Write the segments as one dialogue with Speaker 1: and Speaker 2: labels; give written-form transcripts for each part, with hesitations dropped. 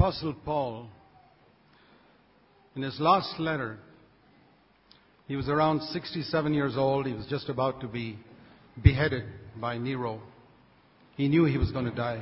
Speaker 1: Apostle Paul, in his last letter, he was around 67 years old. He was just about to be beheaded by Nero. He knew he was going to die.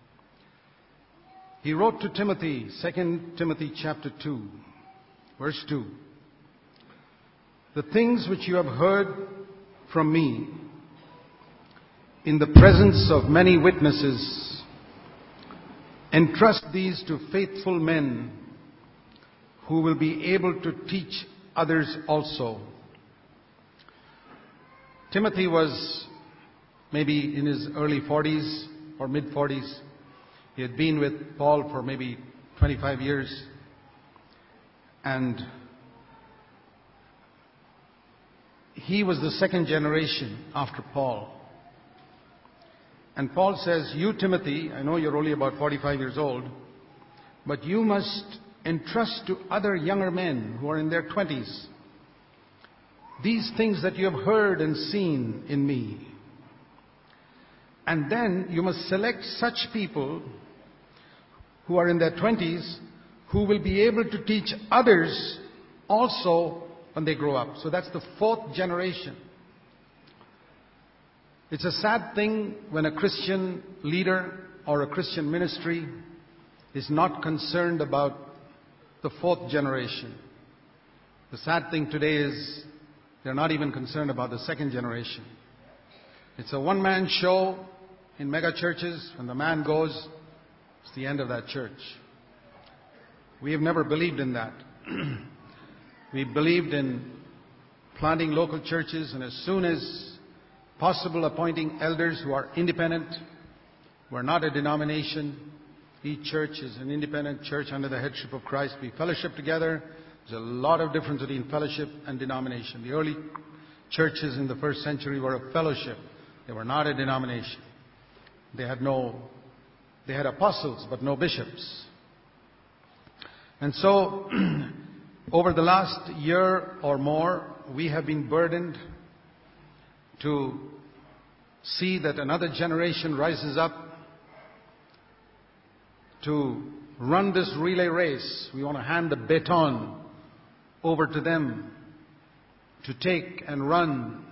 Speaker 1: He wrote to Timothy, 2 Timothy chapter 2, verse 2. The things which you have heard from me in the presence of many witnesses, entrust these to faithful men who will be able to teach others also. Timothy was maybe in his early 40s or mid 40s. He had been with Paul for maybe 25 years. And he was the second generation after Paul. And Paul says, you, Timothy, I know you're only about 45 years old, but you must entrust to other younger men who are in their 20s these things that you have heard and seen in me. And then you must select such people who are in their 20s who will be able to teach others also when they grow up. So that's the fourth generation. It's a sad thing when a Christian leader or a Christian ministry is not concerned about the fourth generation. The sad thing today is they're not even concerned about the second generation. It's a one-man show in mega churches. When the man goes, it's the end of that church. We have never believed in that. We believed in planting local churches, and as soon as possible, appointing elders who are independent, who are not a denomination. Each church is an independent church under the headship of Christ. We fellowship together. There's a lot of difference between fellowship and denomination. The early churches in the first century were a fellowship. They were not a denomination. They had apostles, but no bishops. And so, over the last year or more, we have been burdened to see that another generation rises up to run this relay race. We want to hand the baton over to them to take and run.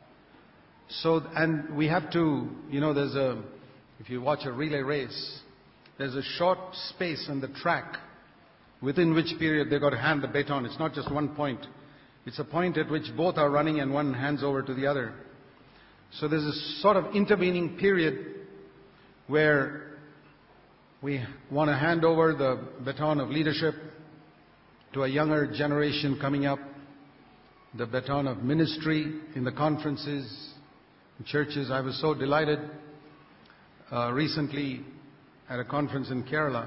Speaker 1: And we have to, if you watch a relay race, there's a short space on the track within which period they've got to hand the baton. It's not just one point. It's a point at which both are running and one hands over to the other. So there's a sort of intervening period where we want to hand over the baton of leadership to a younger generation coming up, the baton of ministry in the conferences, in churches. I was so delighted recently at a conference in Kerala.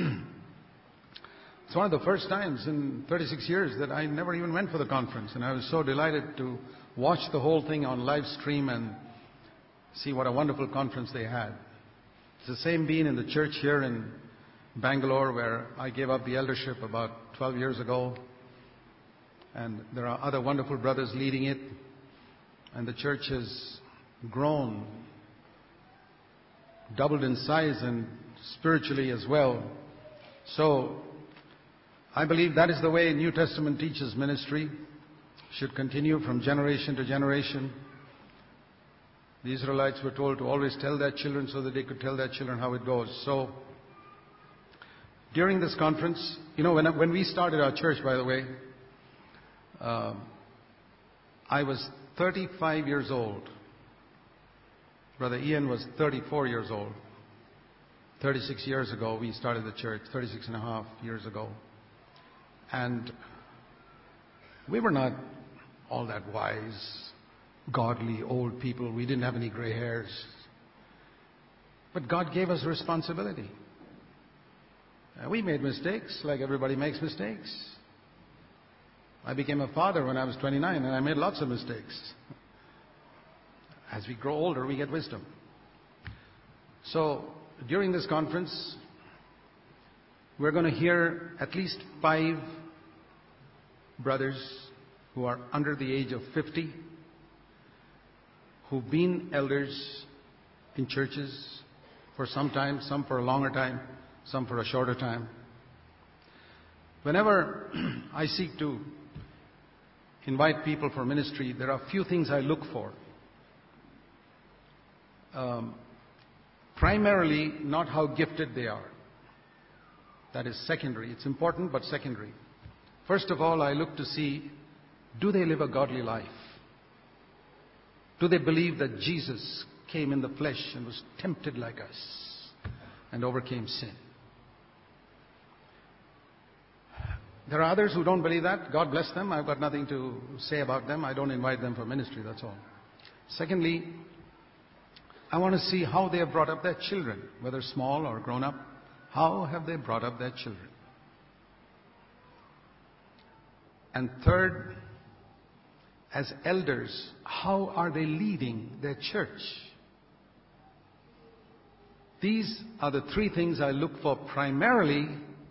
Speaker 1: It's one of the first times in 36 years that I never even went for the conference, and I was so delighted to watch the whole thing on live stream and see what a wonderful conference they had. It's the same being in the church here in Bangalore, where I gave up the eldership about 12 years ago. And there are other wonderful brothers leading it. And the church has grown, doubled in size and spiritually as well. So I believe that is the way New Testament teaches ministry. Should continue from generation to generation. The Israelites were told to always tell their children so that they could tell their children how it goes. So during this conference, when we started our church, by the way, I was 35 years old. Brother Ian was 34 years old. 36 years ago, we started the church, 36 and a half years ago. And we were not all that wise, godly, old people. We didn't have any gray hairs. But God gave us responsibility. We made mistakes like everybody makes mistakes. I became a father when I was 29 and I made lots of mistakes. As we grow older, we get wisdom. So during this conference, we're going to hear at least 5 brothers who are under the age of 50, who've been elders in churches for some time, some for a longer time, some for a shorter time. Whenever I seek to invite people for ministry, there are few things I look for. Primarily, not how gifted they are. That is secondary. It's important, but secondary. First of all, I look to see, do they live a godly life? Do they believe that Jesus came in the flesh and was tempted like us and overcame sin? There are others who don't believe that. God bless them. I've got nothing to say about them. I don't invite them for ministry, that's all. Secondly, I want to see how they have brought up their children, whether small or grown up. How have they brought up their children? And third, as elders, how are they leading their church? These are the three things I look for primarily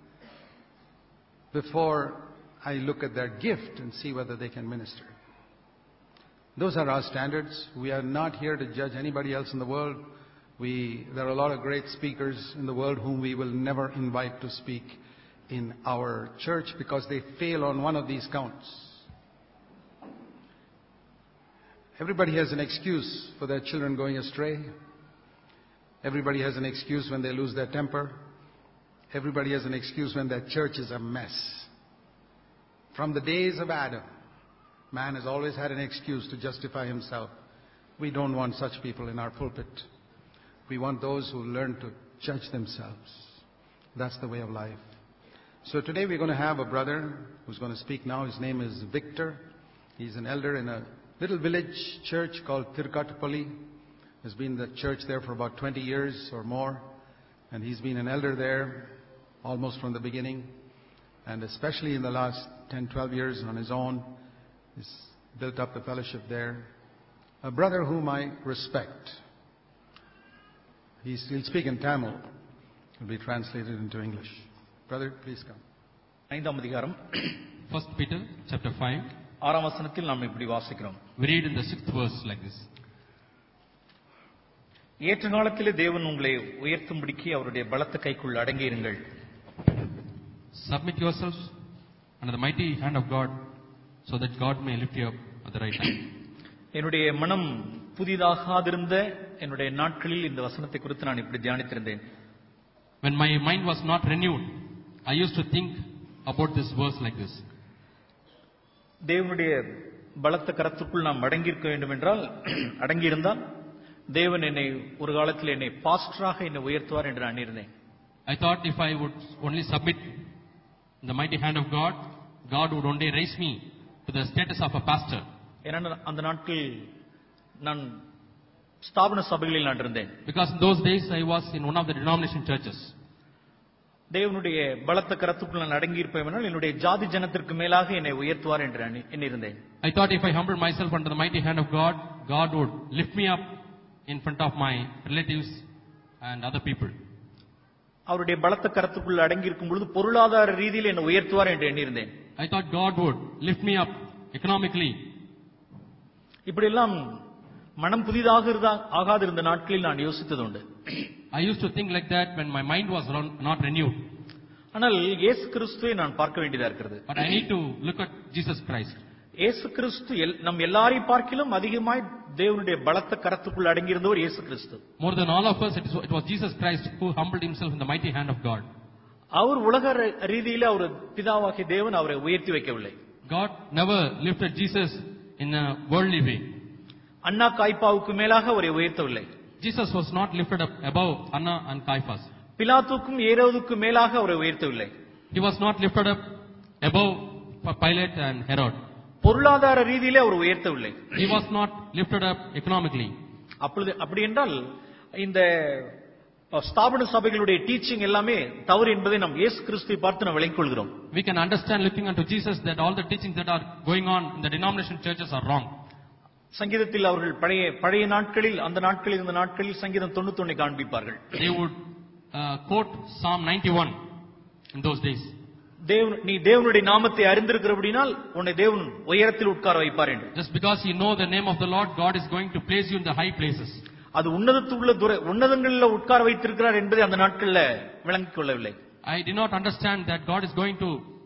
Speaker 1: before I look at their gift and see whether they can minister. Those are our standards. We are not here to judge anybody else in the world. There are a lot of great speakers in the world whom we will never invite to speak in our church because they fail on one of these counts. Everybody has an excuse for their children going astray. Everybody has an excuse when they lose their temper. Everybody has an excuse when their church is a mess. From the days of Adam, man has always had an excuse to justify himself. We don't want such people in our pulpit. We want those who learn to judge themselves. That's the way of life. So today we're going to have a brother who's going to speak now. His name is Victor. He's an elder in a little village church called Tirukatpalli. Has been the church there for about 20 years or more. And he's been an elder there almost from the beginning. And especially in the last 10, 12 years on his own. He's built up the fellowship there. A brother whom I respect. He'll speak in Tamil. It'll be translated into English. Brother, please come.
Speaker 2: 5ஆம் அதிகாரம்
Speaker 3: 1 Peter chapter 5.
Speaker 2: 6ஆம் வசனத்தில் நாம் இப்படி வாசிக்கிறோம்.
Speaker 3: We read in the 6th verse like this.
Speaker 2: ஏற்ற காலத்திலே தேவன் உங்களை உயர்த்தும்படிக்கு அவருடைய பலத்த கைக்குள் அடங்கியிருங்கள்.
Speaker 3: Submit yourselves under the mighty hand of God so that God may lift you up at the right time.
Speaker 2: என்னுடைய மனம் புதிதாகாதிருந்த என்னுடைய நாட்களில் இந்த வசனத்தை குறித்து நான் இப்படி தியானித்திருந்தேன்.
Speaker 3: When my mind was not renewed, I used to think about this verse like this.
Speaker 2: தேவனுடைய பலத்த கரத்துக்குள் நாம் அடங்கியிருக்க வேண்டும் என்றால் அடங்கியிருந்தால் தேவன் என்னை ஒரு காலத்தில் என்னை பாஸ்டராக என்னை உயர்த்துவார் என்று நான் இருந்தேன்.
Speaker 3: I thought if I would only submit in the mighty hand of God, God would one day raise me to the status of a pastor.
Speaker 2: ஏன்னா அந்த நாட்களில் நான் ஸ்தாபன சபைகளில் நான் இருந்தேன்.
Speaker 3: Because in those days I was in one of the denomination churches.
Speaker 2: தேவனுடைய பலத்த கரத்துக்குள் நான் அடங்கி இருப்பேன் என்னுடைய ஜாதி ஜனத்திற்கு மேலாக என்னை உயர்த்துவார் என்று எண்ணியிருந்தேன்.
Speaker 3: I thought if I humbled myself under the mighty hand of God, God would lift me up in front of my relatives and other people.
Speaker 2: அவருடைய பலத்த கரத்துக்குள் அடங்கி இருக்கும் பொழுது பொருளாதார ரீதியில் என்னை உயர்த்துவார் என்று எண்ணியிருந்தேன்.
Speaker 3: I thought God would lift me up economically.
Speaker 2: இப்படி எல்லாம் மனம் புதிதாக ஆகாதிருந்த நாட்களில் நான் யோசித்தது உண்டு.
Speaker 3: I used to think like that when my mind was not renewed.
Speaker 2: ஆனால் இயேசு கிறிஸ்துவை நான் பார்க்க வேண்டியதா இருக்கிறது.
Speaker 3: But I need to look at Jesus Christ.
Speaker 2: இயேசு கிறிஸ்து நம் எல்லாரையும் பார்க்கிலும் அதிகமாய் தேவனுடைய பலத்த கரத்துக்குள் அடங்கி இருந்தவர் இயேசு கிறிஸ்து.
Speaker 3: More than all of us, it was Jesus Christ who humbled himself in the mighty hand of God.
Speaker 2: அவர் உலக ரீதியில் அவர் பிதாவாகிய தேவன் அவரை உயர்த்தி வைக்கவில்லை.
Speaker 3: God never lifted Jesus in a worldly way.
Speaker 2: அண்ணா காய்பாவுக்கு மேலாக அவரை உயர்த்தவில்லை.
Speaker 3: Jesus was not lifted up above Anna and Caiaphas.
Speaker 2: பிலாத்துக்கும் ஏரோதுக்கும் மேலாக அவரை உயர்த்தவில்லை.
Speaker 3: He was not lifted up above Pilate and Herod.
Speaker 2: பொருளாதார ரீதியிலே அவர் உயர்த்தவில்லை.
Speaker 3: He was not lifted up economically.
Speaker 2: அப்படி என்றால் இந்த ஸ்தாபன சபைகளுடைய teaching எல்லாமே தவறு என்பதை நாம் இயேசு கிறிஸ்துவை பார்த்து நாம் விளங்கிக் கொள்கிறோம்.
Speaker 3: We can understand looking unto Jesus that all the teachings that are going on in the denomination churches are wrong.
Speaker 2: சங்கீதத்தில் அவர்கள் பழைய நாட்களில் அந்த நாட்களில் இந்த நாட்களில் சங்கீதம் 91 காண்பிப்பார்கள்.
Speaker 3: They would quote Psalm 91 in those days.
Speaker 2: நீ தேவனுடைய நாமத்தை அறிந்திருக்கிறபடியால் உன்னை தேவன் உயரத்தில் உட்கார வைப்பார் என்று.
Speaker 3: Just because you know the name of the Lord, God is going to place you in the high places.
Speaker 2: அது உன்னதங்களில் உட்கார வைத்திருக்கிறார் என்பதை அந்த நாட்களில் விளங்கிக் கொள்ளவில்லை.
Speaker 3: I did not understand that God is going to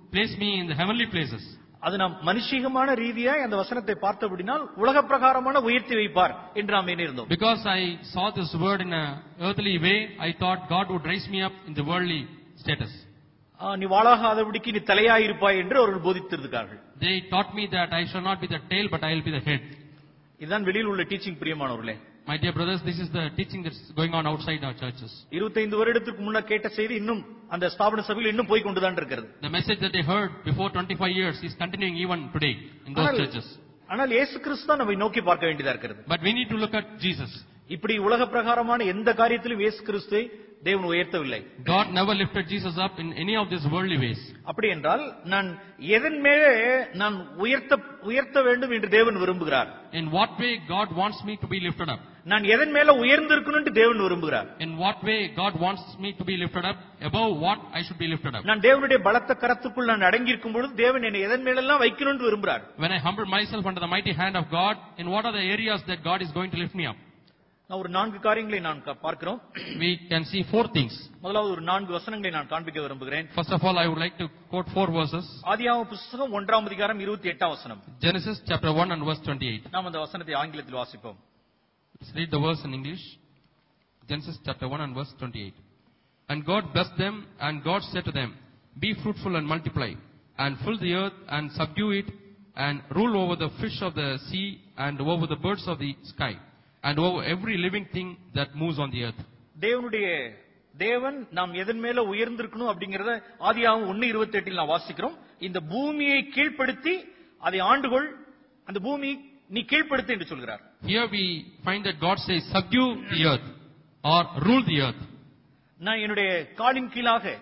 Speaker 3: place me in the heavenly places.
Speaker 2: அது நாம் மனுஷிகமான ரீதியாய் அந்த வசனத்தை பார்த்தபடினால் உலக பிரகாரமான உயர்த்தி வைப்பார் என்று நாம் எண்ணியிருந்தோம்.
Speaker 3: Because I saw this word in a earthly way, I thought God would raise me up in the worldly status.
Speaker 2: நீ வாளாகாதபடிக்கு நீ தலையாய் இருப்பாய் என்று அவர்கள் போதித்திருக்கிறார்கள்.
Speaker 3: They taught me that I shall not be the tail, but I will be the head.
Speaker 2: இதுதான் வெளியில் உள்ள teaching பிரியமானவர்களே.
Speaker 3: My dear brothers, this is the teaching that's going on outside our churches.
Speaker 2: 25 வருடத்துக்கு முன்ன கேட்ட செய்தி இன்னும் அந்த ஸ்தாபன சபையில் இன்னும் போய் கொண்டுதான் இருக்கிறது.
Speaker 3: The message that they heard before 25 years is continuing even today in those churches.
Speaker 2: ஆனால் இயேசு கிறிஸ்து தான் நம்மை நோக்கி பார்க்க வேண்டியதா இருக்கிறது.
Speaker 3: But we need to look at Jesus.
Speaker 2: இப்படி உலக பிரகாரமான எந்த காரியத்திலும் இயேசு கிறிஸ்துவை தேவன் உயர்த்தவில்லை.
Speaker 3: God never lifted Jesus up in any of these worldly ways.
Speaker 2: அப்படி என்றால் நான் எதன் மேலே நான் உயர்த்த வேண்டும் என்று தேவன் விரும்புகிறார்.
Speaker 3: In what way God wants me to be lifted up?
Speaker 2: நான் எதன் மேல உயர்ந்திருக்கணும் என்று தேவன் விரும்புகிறார்.
Speaker 3: In what way God wants me to be lifted up above what I should be lifted up?
Speaker 2: நான் தேவனுடைய பலத்த கரத்துக்குள் நான் அடங்கி இருக்கும் பொழுது தேவன் என்னை எதன் மேலெல்லாம் வைக்கணும் என்று விரும்புகிறார்.
Speaker 3: When I humble myself under the mighty hand of God, in what are the areas that God is going to lift me up?
Speaker 2: நான் ஒரு 4 காரியங்களை நான் பார்க்கிறோம்.
Speaker 3: We can see 4 things.
Speaker 2: முதலாவது ஒரு 4 வசனங்களை நான் காண்பிக்க விரும்புகிறேன்.
Speaker 3: First of all, I would like to quote 4 verses.
Speaker 2: ஆதியாகமம் புத்தகம் 1ஆம் அதிகாரம் 28ஆம் வசனம்.
Speaker 3: Genesis chapter 1 and verse 28.
Speaker 2: நாம் அந்த வசனத்தை ஆங்கிலத்தில் வாசிப்போம்.
Speaker 3: Let's read the verse in English. Genesis chapter 1 and verse 28. And God blessed them, and God said to them, be fruitful and multiply, and fill the earth and subdue it, and rule over the fish of the sea, and over the birds of the sky, and over every living thing that moves on the earth.
Speaker 2: தேவன் நாம் எதன் மேல உயர்ந்திருக்கணும் அப்படிங்கறத ஆதியாகமம் 1:28 நாம் வாசிக்கிறோம். இந்த பூமியை கீழ்ப்படுத்தி அதை ஆண்டுகொள், அந்த பூமி நீ கீழ்ப்படுத்து என்று சொல்கிறார்.
Speaker 3: Here we find that God says subdue the earth or rule the earth.
Speaker 2: நான் என்னுடைய காலின்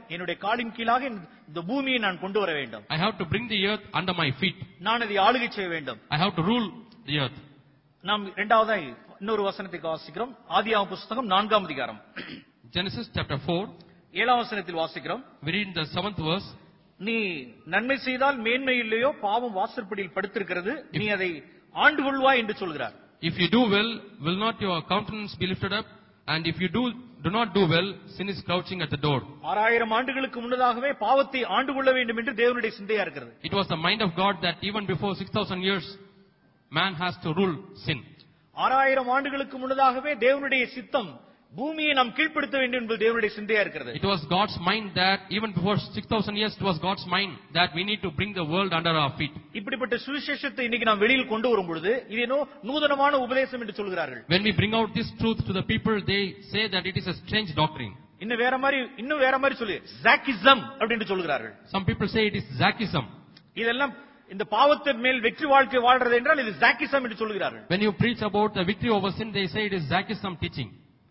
Speaker 2: கீழாக இந்த பூமியை நான் கொண்டு வர வேண்டும்.
Speaker 3: I have to bring the earth under my feet.
Speaker 2: நான் அதை ஆளுகை செய்ய வேண்டும்.
Speaker 3: I have to rule the earth.
Speaker 2: நாம் இரண்டாவதாய் இன்னொரு வசனத்தை வாசிக்கிறோம். ஆதியாகமம் புத்தகம் 4ஆம் அதிகாரம்.
Speaker 3: Genesis chapter 4.
Speaker 2: 7ஆம் வசனத்தில் வாசிக்கிறோம்.
Speaker 3: We read the 7th verse.
Speaker 2: நீ நன்மை செய்தால் மேன்மை இல்லையோ, பாவம் வாசற்படியில் படுத்திருக்கிறது, நீ அதை ஆண்டு கொள்வாய் என்று சொல்கிறார்.
Speaker 3: If you do well, will not your countenance be lifted up? And if you do not do well, sin is crouching at the door.
Speaker 2: 6000 ஆண்டுகளுக்கு முன்னதாகவே பாவத்தை ஆண்டு கொள்ள வேண்டும் என்று தேவனுடைய சிந்தையா இருக்கிறது.
Speaker 3: It was the mind of God that even before 6000 years, man has to rule sin.
Speaker 2: 6000 ஆண்டுகளுக்கு முன்னதாகவே தேவனுடைய சித்தம் பூமியை நாம் கீழ்ப்படுத்த வேண்டும் என்பது தேவனுடைய சிந்தையா இருக்கிறது.
Speaker 3: It was God's mind that even before 6000 years, it was God's mind that we need to bring the world under our feet.
Speaker 2: இப்படிப்பட்ட சுவிசேஷத்தை இன்னைக்கு நாம் வெளியில் கொண்டு வரும் பொழுது இது ஏனோ நூதனமான உபதேசம் என்று சொல்கிறார்கள்.
Speaker 3: When we bring out this truth to the people, they say that it is a strange doctrine.
Speaker 2: இன்னும் வேற மாதிரி சொல்லி ஜாக்கிசம் அப்படினு சொல்கிறார்கள்.
Speaker 3: Some people say it is Zakism.
Speaker 2: இதெல்லாம் இந்த பாவத்தின் மேல் வெற்றி வாழ்க்கை வாழ்றது என்றால் இது ஜாக்கிசம் என்று சொல்கிறார்கள்.
Speaker 3: When you preach about the victory over sin, they say it is Zakism teaching.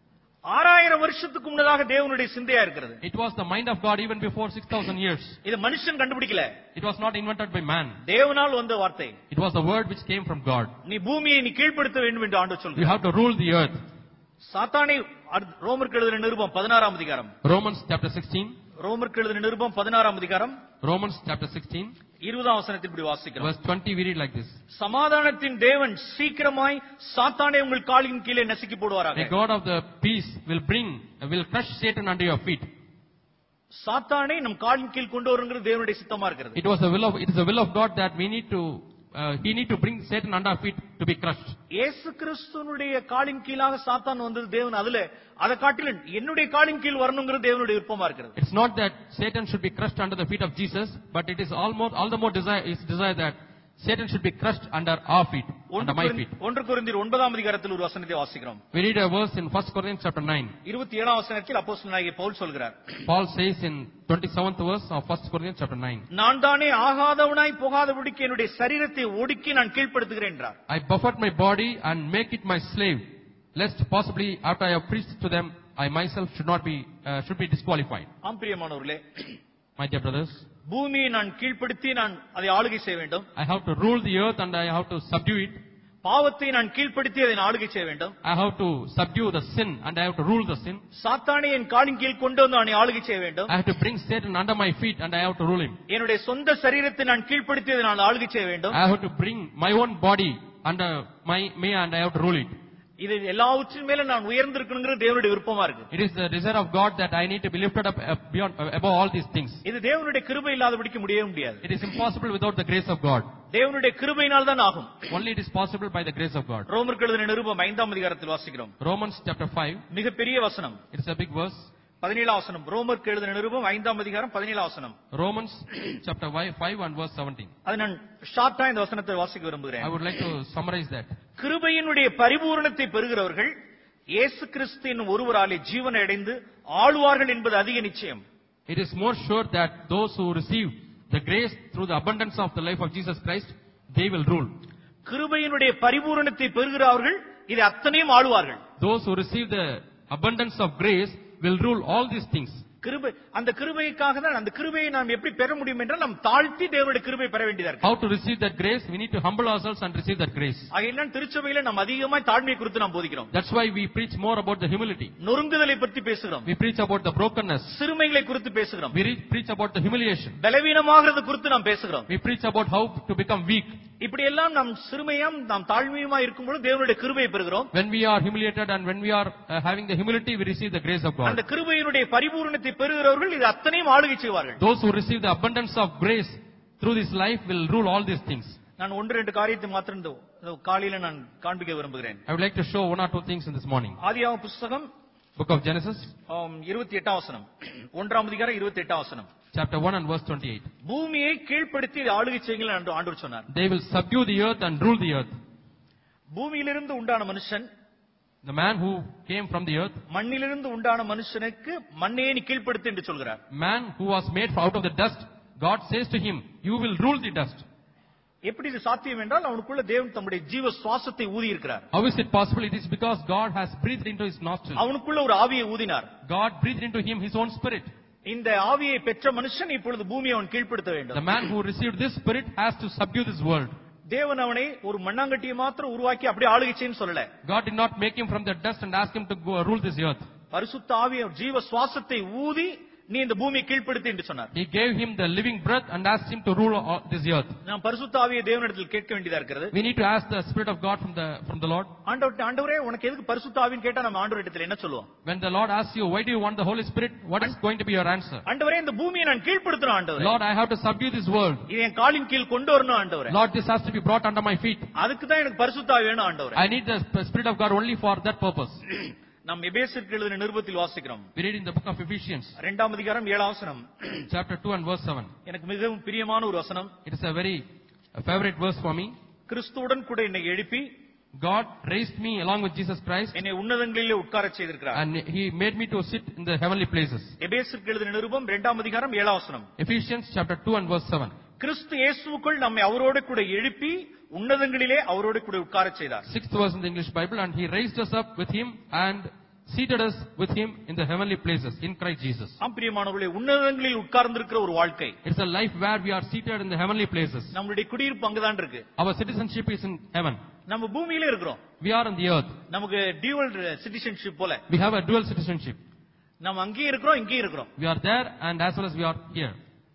Speaker 2: 6000 வருஷத்துக்கு முன்னதாக தேவனுடைய சிந்தையா இருக்கிறது.
Speaker 3: It was the mind of God even before 6000 years.
Speaker 2: இது மனுஷன் கண்டுபிடிக்கல.
Speaker 3: It was not invented by man.
Speaker 2: தேவனால் வந்த வார்த்தை.
Speaker 3: It was the word which came from God.
Speaker 2: நீ பூமியை நீ கீழ்ப்படுத்த வேண்டும் என்று ஆண்டவர் சொல்கிறார்.
Speaker 3: You have to rule the earth.
Speaker 2: சாத்தானை ரோமருக்கு எழுதின நிருபம் 16ஆம் அதிகாரம்.
Speaker 3: Romans chapter 16.
Speaker 2: ரோமருக்கு எழுதின நிருபம் 16ஆம் அதிகாரம்.
Speaker 3: Romans chapter 16.
Speaker 2: 20ஆம் வசனத்தில் இப்படி வாசிக்கிறோம்.
Speaker 3: Verse 20 we read like this.
Speaker 2: சமாதானத்தின் தேவன் சீக்கிரமாய் சாத்தானை உங்கள் காலின் கீழே நசுக்கி போடுவாராக.
Speaker 3: The God of the peace will crush Satan under your feet.
Speaker 2: சாத்தானை நம் காலின் கீழ் கொண்டு வருங்கிறது தேவனுடைய சித்தமா இருக்கிறது.
Speaker 3: It is the will of God that he need to bring Satan under our feet to be crushed.
Speaker 2: இயேசு கிறிஸ்துவினுடைய காலின் கீழாக சாத்தான் வந்தது தேவன் அதை காட்டிலும் என்னுடைய காலின் கீழ் வரணுங்கிறது தேவனுடைய விருப்பமா இருக்கிறது.
Speaker 3: It's not that Satan should be crushed under the feet of Jesus, but it is all the more desire that Satan should be crushed under our feet, under my feet.
Speaker 2: 1 கொரிந்தியர் 9ஆம் அதிகாரத்தில் ஒரு வசனத்தை வாசிக்கிறோம்.
Speaker 3: We read a verse in 1 Corinthians chapter 9.
Speaker 2: 27ஆம் வசனத்தில் அப்போஸ்தலனாகிய பவுல் சொல்கிறார்.
Speaker 3: Paul says in 27th verse of 1 Corinthians chapter 9.
Speaker 2: நான் தானே ஆகாதவனாய் போகாதபடிக்கு என்னுடைய சரீரத்தை ஒடுக்கி நான் கீழ்ப்படுத்துகிறேன் என்றார்.
Speaker 3: I buffet my body and make it my slave, lest possibly after I have preached to them, I myself should be disqualified.
Speaker 2: ஆம் பிரியமானவர்களே,
Speaker 3: my dear brothers,
Speaker 2: பூமியை நான் கீழ்ப்படுத்தி நான் அதை ஆளுகை செய்ய வேண்டும்.
Speaker 3: I have to rule the earth and I have to subdue it.
Speaker 2: பாவத்தை நான் கீழ்ப்படுத்தி அதை ஆளுகை செய்ய வேண்டும்.
Speaker 3: I have to subdue the sin and I have to rule the sin.
Speaker 2: சாத்தானை என் காலின் கீழ் கொண்டு வந்து அவனை ஆளுகை செய்ய வேண்டும்.
Speaker 3: I have to bring Satan under my feet and I have to rule him.
Speaker 2: என்னுடைய சொந்த சரீரத்தை நான் கீழ்ப்படுத்தி அதை நான் ஆளுகை செய்ய வேண்டும்.
Speaker 3: I have to bring my own body under me and I have to rule it.
Speaker 2: இது எல்லாவற்றின் மேல நான் உயர்ந்திருக்கணும்ங்கிறது தேவனுடைய விருப்பமா இருக்கு.
Speaker 3: It is the desire of God that I need to be lifted up beyond above all these things.
Speaker 2: இது தேவனுடைய கிருபை இல்லாதபடிக்கு முடியவே முடியாது.
Speaker 3: It is impossible without the grace of God.
Speaker 2: தேவனுடைய கிருபையினால் தான் ஆகும்.
Speaker 3: Only it is possible by the grace of God.
Speaker 2: ரோமருக்கு எழுதின நிருபம் 5ஆம் அதிகாரத்தில் வாசிக்கிறோம்.
Speaker 3: Romans chapter 5.
Speaker 2: மிகப்பெரிய வசனம்.
Speaker 3: It's a big verse.
Speaker 2: 17ஆம் வசனம். ரோமருக்கு எழுதின நிருபம் 5ஆம் அதிகாரம் 17ஆம் வசனம்.
Speaker 3: Romans chapter 5 and verse 17.
Speaker 2: அது நான் ஷார்ட்டா இந்த வசனத்தை வாசிக்க விரும்புகிறேன்.
Speaker 3: I would like to summarize that.
Speaker 2: கிருபையினுடைய பரிபூரணத்தை பெறுகிறவர்கள் இயேசு கிறிஸ்து என்னும் ஒருவராலே ஜீவனை அடைந்து ஆளுவார்கள் என்பது அதிக நிச்சயம்.
Speaker 3: It is more sure that those who receive the grace through the abundance of the life of Jesus Christ, they will rule.
Speaker 2: கிருபையினுடைய பரிபூரணத்தை பெறுகிறவர்கள் இது அத்தனையும் ஆளுவார்கள்.
Speaker 3: Those who receive the abundance of grace will rule all these things.
Speaker 2: கிருபை, அந்த கிருபைக்காக தான், அந்த கிருபையை நாம் எப்படி பெற முடியும் என்றால் நாம் தாழ்த்தி தேவனுடைய கிருபை பெற வேண்டியதா இருக்கு.
Speaker 3: How to receive that grace? We need to humble ourselves and receive that grace.
Speaker 2: ஆகையால் திருச்சபையில நாம் அதிகமாக தாழ்மையை குறித்து நாம் போதிக்கிறோம்.
Speaker 3: That's why we preach more about the humility.
Speaker 2: நொறுங்குதலை பற்றி பேசுகிறோம்.
Speaker 3: We preach about the brokenness.
Speaker 2: சிறுமைகளை குறித்து பேசுகிறோம்.
Speaker 3: We preach about the humiliation.
Speaker 2: பலவீனமாகிறது குறித்து நாம் பேசுகிறோம்.
Speaker 3: We preach about how to become weak.
Speaker 2: இப்படி எல்லாம் நாம் சிறுமையாம் நாம் தாழ்மையுமா இருக்கும்போது தேவனுடைய கிருபையை பெறுகிறோம்.
Speaker 3: When we are humiliated and when we are having the humility, we receive the grace of God.
Speaker 2: அந்த கிருபையினுடைய பரிபூரணத்தை பெறுகிறவர்கள் இது அத்தனையும் ஆளுகை செய்வார்கள்.
Speaker 3: Those who receive the abundance of grace through this life will rule all these things.
Speaker 2: நான் ஒன்று ரெண்டு காரியத்தை மாத்திரம் இந்த காலையில நான் காண்பிக்க விரும்புகிறேன்.
Speaker 3: I would like to show one or two things in this morning.
Speaker 2: ஆதியாகம புத்தகம்
Speaker 3: Book of Genesis
Speaker 2: 28ஆம் வசனம். 1ஆம் அதிகாரம் 28ஆம் வசனம்.
Speaker 3: chapter 1 and verse 28.
Speaker 2: பூமியை கீழ்ப்படுத்தி ஆளுகை செய்யுங்கள் என்று ஆண்டவர் சொன்னார்.
Speaker 3: They will subdue the earth and rule the earth.
Speaker 2: பூமியிலிருந்து உண்டான மனுஷன்,
Speaker 3: The man who came from the earth,
Speaker 2: மண்ணிலிருந்து உண்டான மனுஷனுக்கு மண்ணையே நீ கீழ்ப்படுத்து என்று சொல்கிறார்.
Speaker 3: man who was made out of the dust, God says to him, you will rule the dust.
Speaker 2: எப்படி இது சாத்தியம் என்றால் அவனுக்குள்ள தேவன் தம்முடைய ஜீவ சுவாசத்தை ஊதி இருக்கிறார்.
Speaker 3: How is it possible? It is because God has breathed into his nostrils.
Speaker 2: அவனுக்குள்ள ஒரு ஆவியை ஊதினார்.
Speaker 3: God breathed into him his own spirit.
Speaker 2: இந்த ஆவியை பெற்ற மனுஷன் இப்பொழுது பூமியை அவன் கீழ்ப்படுத்த வேண்டும்.
Speaker 3: The man who received this spirit has to subdue this world.
Speaker 2: தேவன் அவனை ஒரு மண்ணாங்கட்டியை மாத்திரம் உருவாக்கி அப்படியே ஆளுகை செய்யன்னு சொல்லல.
Speaker 3: God did not make him from the dust and ask him to go rule this earth.
Speaker 2: பரிசுத்த ஆவியை ஜீவ சுவாசத்தை ஊதி நீ இந்த பூமியை கீழ்ப்படுத்து என்று சொன்னார்.
Speaker 3: He gave him the living breath and asked him to rule this earth.
Speaker 2: நாம் பரிசுத்த ஆவியை தேவனிடத்தில் கேட்க வேண்டியதா இருக்கிறது.
Speaker 3: We need to ask the spirit of God from the Lord.
Speaker 2: ஆண்டவரே உனக்கு எதுக்கு பரிசுத்த ஆவின்னு கேட்டா நம்ம ஆண்டவரிடத்தில் என்ன சொல்லுவோம்?
Speaker 3: When the Lord asks you, why do you want the Holy Spirit? What is going to be your answer?
Speaker 2: ஆண்டவரே இந்த பூமியை நான் கீழ்ப்படுத்தணும் ஆண்டவரே.
Speaker 3: Lord, I have to subdue this world.
Speaker 2: இதை என் காலின் கீழ் கொண்டு வரணும் ஆண்டவரே.
Speaker 3: Lord, this has to be brought under my feet.
Speaker 2: அதுக்கு தான் எனக்கு பரிசுத்த ஆவி வேணும் ஆண்டவரே.
Speaker 3: I need the spirit of God only for that purpose.
Speaker 2: நாம் எபேசியருக்கு எழுதின நிருபத்தில் வாசிக்கிறோம்.
Speaker 3: We read in the book of Ephesians
Speaker 2: 2ஆம் அதிகாரம் 7ஆம் வசனம்.
Speaker 3: chapter 2 and verse 7.
Speaker 2: எனக்கு மிகவும் பிரியமான ஒரு வசனம்.
Speaker 3: It is a very favorite verse for me.
Speaker 2: கிறிஸ்துவுடன் கூட என்னை எழுப்பி
Speaker 3: God raised me along with Jesus Christ
Speaker 2: என்னை உன்னதங்களிலே உட்காரச் செய்திருக்கிறார்.
Speaker 3: and he made me to sit in the heavenly places.
Speaker 2: எபேசியருக்கு எழுதின நிருபம் 2ஆம் அதிகாரம் 7ஆம் வசனம்.
Speaker 3: Ephesians chapter 2 and verse 7.
Speaker 2: கிறிஸ்து இயேசுவுக்குள் நம்மை அவரோடு கூட எழுப்பி உன்னதங்களிலே அவரோடு கூட உட்காரச் செய்தார்.
Speaker 3: 6th verse in the English Bible, and he raised us up with him and seated us with him in the heavenly places in Christ Jesus.
Speaker 2: ஆம் பிரியமானவர்களே, உன்னதங்களில் உட்கார்ந்திருக்கிற ஒரு வாழ்க்கை.
Speaker 3: It's a life where we are seated in the heavenly places.
Speaker 2: நம்மளுடைய குடியிருப்பு அங்கதான் இருக்கு.
Speaker 3: Our citizenship is in heaven.
Speaker 2: நம்ம பூமியிலே இருக்கிறோம்.
Speaker 3: We are on the earth.
Speaker 2: நமக்கு டியூவல் சிட்டிசன்ஷிப் போல.
Speaker 3: We have a dual citizenship.
Speaker 2: நம்ம அங்கேயும் இருக்கிறோம், இங்கேயும் இருக்கிறோம்.
Speaker 3: We are there and as well as we are here.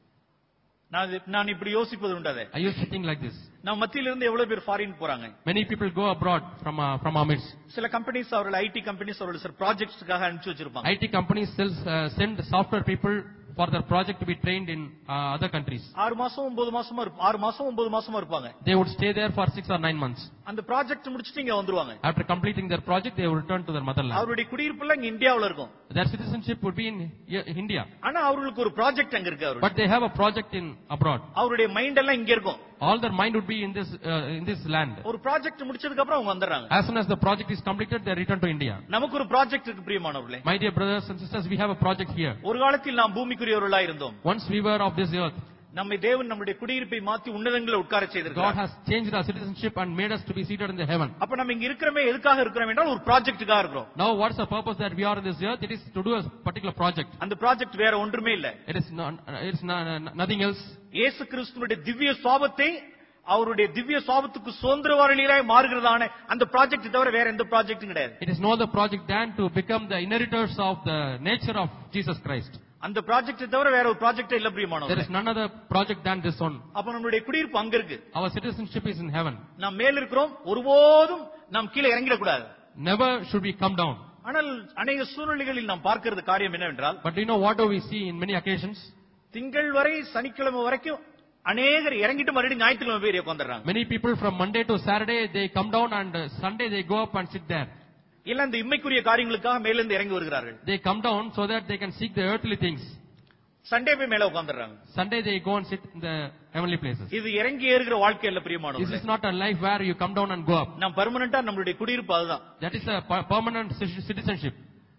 Speaker 2: நான் இப்படி யோசிப்பது உண்டாதே.
Speaker 3: I used to think like this.
Speaker 2: நம்ம மத்தியில இருந்து எவ்வளவு பேர் ஃபாரின் போறாங்க.
Speaker 3: Many people go abroad from our midst.
Speaker 2: சில கம்பெனிஸ் அவர்கள் ஐடி கம்பெனிஸ் அவர்கள் சில ப்ராஜெக்ட்ஸ்க்காக அனுப்பிச்சு வச்சிருப்பாங்க.
Speaker 3: IT companies send software people for their project to be trained in other countries.
Speaker 2: 6 மாசம் 9 மாசமா இருப்பாங்க.
Speaker 3: They would stay there for 6 or 9 months.
Speaker 2: அந்த ப்ராஜெக்ட் முடிச்சிட்டு இங்க வந்துருவாங்க.
Speaker 3: After completing their project, they would return to their motherland.
Speaker 2: அவருடைய குடியிருப்புல இங்க இந்தியாவுல இருக்கும்.
Speaker 3: Their citizenship would be in India.
Speaker 2: ஆனா அவங்களுக்கு ஒரு ப்ராஜெக்ட் அங்க இருக்கு அவருக்கு.
Speaker 3: But they have a project in abroad.
Speaker 2: அவருடைய மைண்ட் எல்லாம் இங்க இருக்கும்.
Speaker 3: All their mind would be in this land.
Speaker 2: ஒரு ப்ராஜெக்ட் முடிச்சதுக்கு அப்புறம் அவங்க வந்துறாங்க.
Speaker 3: As soon as the project is completed, they return to India.
Speaker 2: நமக்கு ஒரு ப்ராஜெக்ட் இருக்கு பிரியமானவர்களே.
Speaker 3: My dear brothers and sisters, we have a project here.
Speaker 2: ஒரு காலத்தில் நாம் பூமிக்குரியவர்களாய் இருந்தோம்.
Speaker 3: Once we were of this earth.
Speaker 2: நம்மை தேவன் நம்முடைய குடியிருப்பை மாத்தி உன்னதங்களில் உட்கார செய்திருக்கிறார்.
Speaker 3: God has changed our citizenship and made us to be seated in the heaven.
Speaker 2: அப்ப நம்ம இங்க இருக்கிறோமே எதுக்காக இருக்கிறோம் என்றால் ஒரு ப்ராஜெக்ட்டுக்காக இருக்கிறோம்.
Speaker 3: Now what's the purpose that we are in this earth? It is to do a particular project.
Speaker 2: அந்த ப்ராஜெக்ட் வேற ஒன்றுமே இல்ல.
Speaker 3: It's nothing else.
Speaker 2: இயேசு கிறிஸ்துவினுடைய திவ்ய சுபாவத்தை அவருடைய திவ்ய சுபாவத்துக்கு சொந்தவாளிகளாய் மாறுகிறதான அந்த ப்ராஜெக்ட் தவிர வேற எந்த ப்ராஜெக்டும் கிடையாது.
Speaker 3: It is no other project than to become the inheritors of the nature of Jesus Christ.
Speaker 2: அந்த ப்ராஜெக்ட் தவிர வேற ஒரு ப்ராஜெக்ட் இல்ல பிரியமானவர்களே.
Speaker 3: There is none other project than this one.
Speaker 2: அப்ப நம்மளுடைய குடியிருப்பு அங்க இருக்கு.
Speaker 3: Our citizenship is in heaven.
Speaker 2: நாம் மேல இருக்கிறோம், ஒருபோதும் நாம் கீழே இறங்கிட கூடாது.
Speaker 3: never should we come down.
Speaker 2: ஆனால் அநேக சூழ்நிலைகளில் நாம் பார்க்கிறது காரியம் என்னவென்றால்,
Speaker 3: But you know what do we see in many occasions?
Speaker 2: திங்கள் வரை சனிக்கிழமை வரைக்கும் அநேகர் இறங்கிட்டு மறுபடியும் ஞாயிற்றுக்கிழமை போய் உட்கார்ந்துறாங்க.
Speaker 3: Many people from Monday to Saturday they come down and Sunday they go up and sit there.
Speaker 2: இல்ல இந்த இம்மைக்குரிய காரியங்களுக்காக மேலிருந்து இறங்கி வருகிறார்கள்.
Speaker 3: They come down so that they can seek the earthly things.
Speaker 2: Sunday போய் மேல உட்கார்ந்துறாங்க.
Speaker 3: Sunday they go and sit in the heavenly places.
Speaker 2: இது இறங்கி ஏறுகிற வாழ்க்கை இல்ல பிரியமானவர்களே.
Speaker 3: This is not a life where you come down and go up.
Speaker 2: நாம் பெர்மனன்ட்டா நம்மளுடைய குடியிருப்பு அதுதான்.
Speaker 3: That is a permanent citizenship.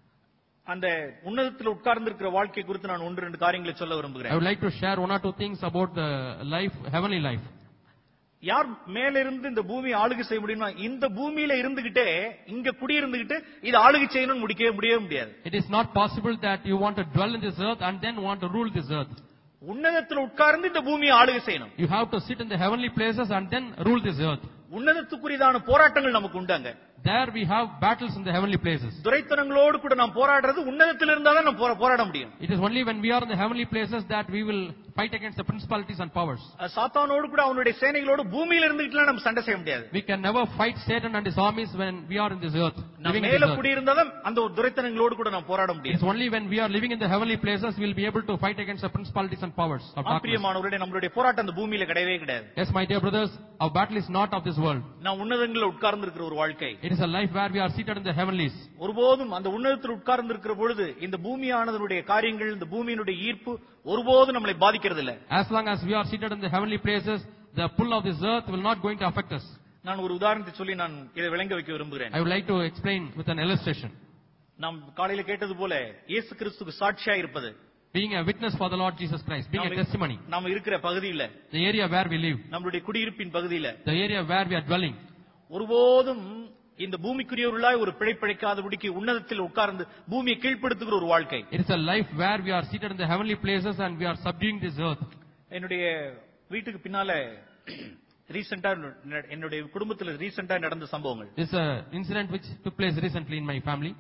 Speaker 2: அந்த உன்னதத்தில் உட்கார்ந்து இருக்கிற வாழ்க்கை குறித்து நான் 1-2 காரியங்களை சொல்ல விரும்புகிறேன்.
Speaker 3: I would like to share 1 or 2 things about the life, heavenly life.
Speaker 2: யார் மேல இருந்து இந்த பூமியை ஆளுகை செய்ய முடியுமா? இந்த பூமியில இருந்துகிட்டே இங்க குடியிருந்துகிட்டு இது ஆளுகை செய்யணும்னு முடியவே முடியாது.
Speaker 3: It is not possible that you want to dwell in this earth and then want to rule this earth.
Speaker 2: உன்னதத்தில் உட்கார்ந்து இந்த பூமியை ஆளுகை செய்யணும்.
Speaker 3: You have to sit in the heavenly places and then rule this earth.
Speaker 2: உன்னதத்துக்குரியதான போராட்டங்கள் நமக்கு உண்டாங்க.
Speaker 3: There we have battles in the heavenly places.
Speaker 2: துரைத்தனங்களோடு கூட நாம் போராடுறது உன்னதத்தில் இருந்தா தான் நாம் போராட முடியும்.
Speaker 3: It is only when we are in the heavenly places that we will fight against the principalities and powers.
Speaker 2: சாத்தானோடு கூட அவனுடைய சேனைகளோடு பூமியில இருந்துகிட்டுலாம் நம்ம சண்டை செய்ய முடியாது.
Speaker 3: We can never fight Satan and his armies when we are in this earth.
Speaker 2: நாம் மேல குடி இருந்தாதான் அந்த துரைத்தனங்களோடு கூட நாம் போராட முடியும்.
Speaker 3: It's only when we are living in the heavenly places we will be able to fight against the principalities and powers of darkness.
Speaker 2: பிரியமானவர்களே, நம்மளுடைய போராட்டம் அந்த பூமியில கிடையவே கிடையாது.
Speaker 3: Yes, my dear brothers, our battle is not of this world.
Speaker 2: நாம் உன்னதங்களில் உட்கார்ந்து இருக்கிற ஒரு வாழ்க்கை.
Speaker 3: It is a life where we are seated in the heavenlies.
Speaker 2: ஒருபோதும் அந்த உன்னதத்தில் உட்கார்ந்து இருக்கிற பொழுது இந்த பூமியானதுடைய காரியங்கள், இந்த பூமியினுடைய ஈர்ப்பு ஒருபோதும் நம்மை பாதிக்கிறது இல்ல.
Speaker 3: As long as we are seated in the heavenly places, the pull of this earth will not going to affect us.
Speaker 2: நான் ஒரு உதாரணத்தை சொல்லி நான் இதை விளங்க வைக்க விரும்புகிறேன்.
Speaker 3: I would like to explain with an illustration.
Speaker 2: நாம் காலையில கேட்டது போல இயேசு கிறிஸ்துவுக்கு சாட்சியா இருப்பது,
Speaker 3: being a witness for the Lord Jesus Christ, being a testimony.
Speaker 2: நாம் இருக்கிற பகுதியில,
Speaker 3: the area where we live,
Speaker 2: நம்மளுடைய குடியிருப்பின் பகுதியில,
Speaker 3: the area where we are dwelling,
Speaker 2: ஒருபோதும் இந்த பூமிக்குரியவர்களாய் ஒரு பிழைப்பிழைக்காதபடிக்கு உன்னதத்தில் உட்கார்ந்து பூமியை கீழ்ப்படுத்துகிற ஒரு வாழ்க்கை.
Speaker 3: It is a life where we are seated in the heavenly places and we are subduing this earth.
Speaker 2: என்னுடைய வீட்டுக்கு பின்னால ரீசெண்டா என்னுடைய குடும்பத்தில் ரீசெண்டா நடந்த சம்பவங்கள்.
Speaker 3: This is an incident which took place recently in my family.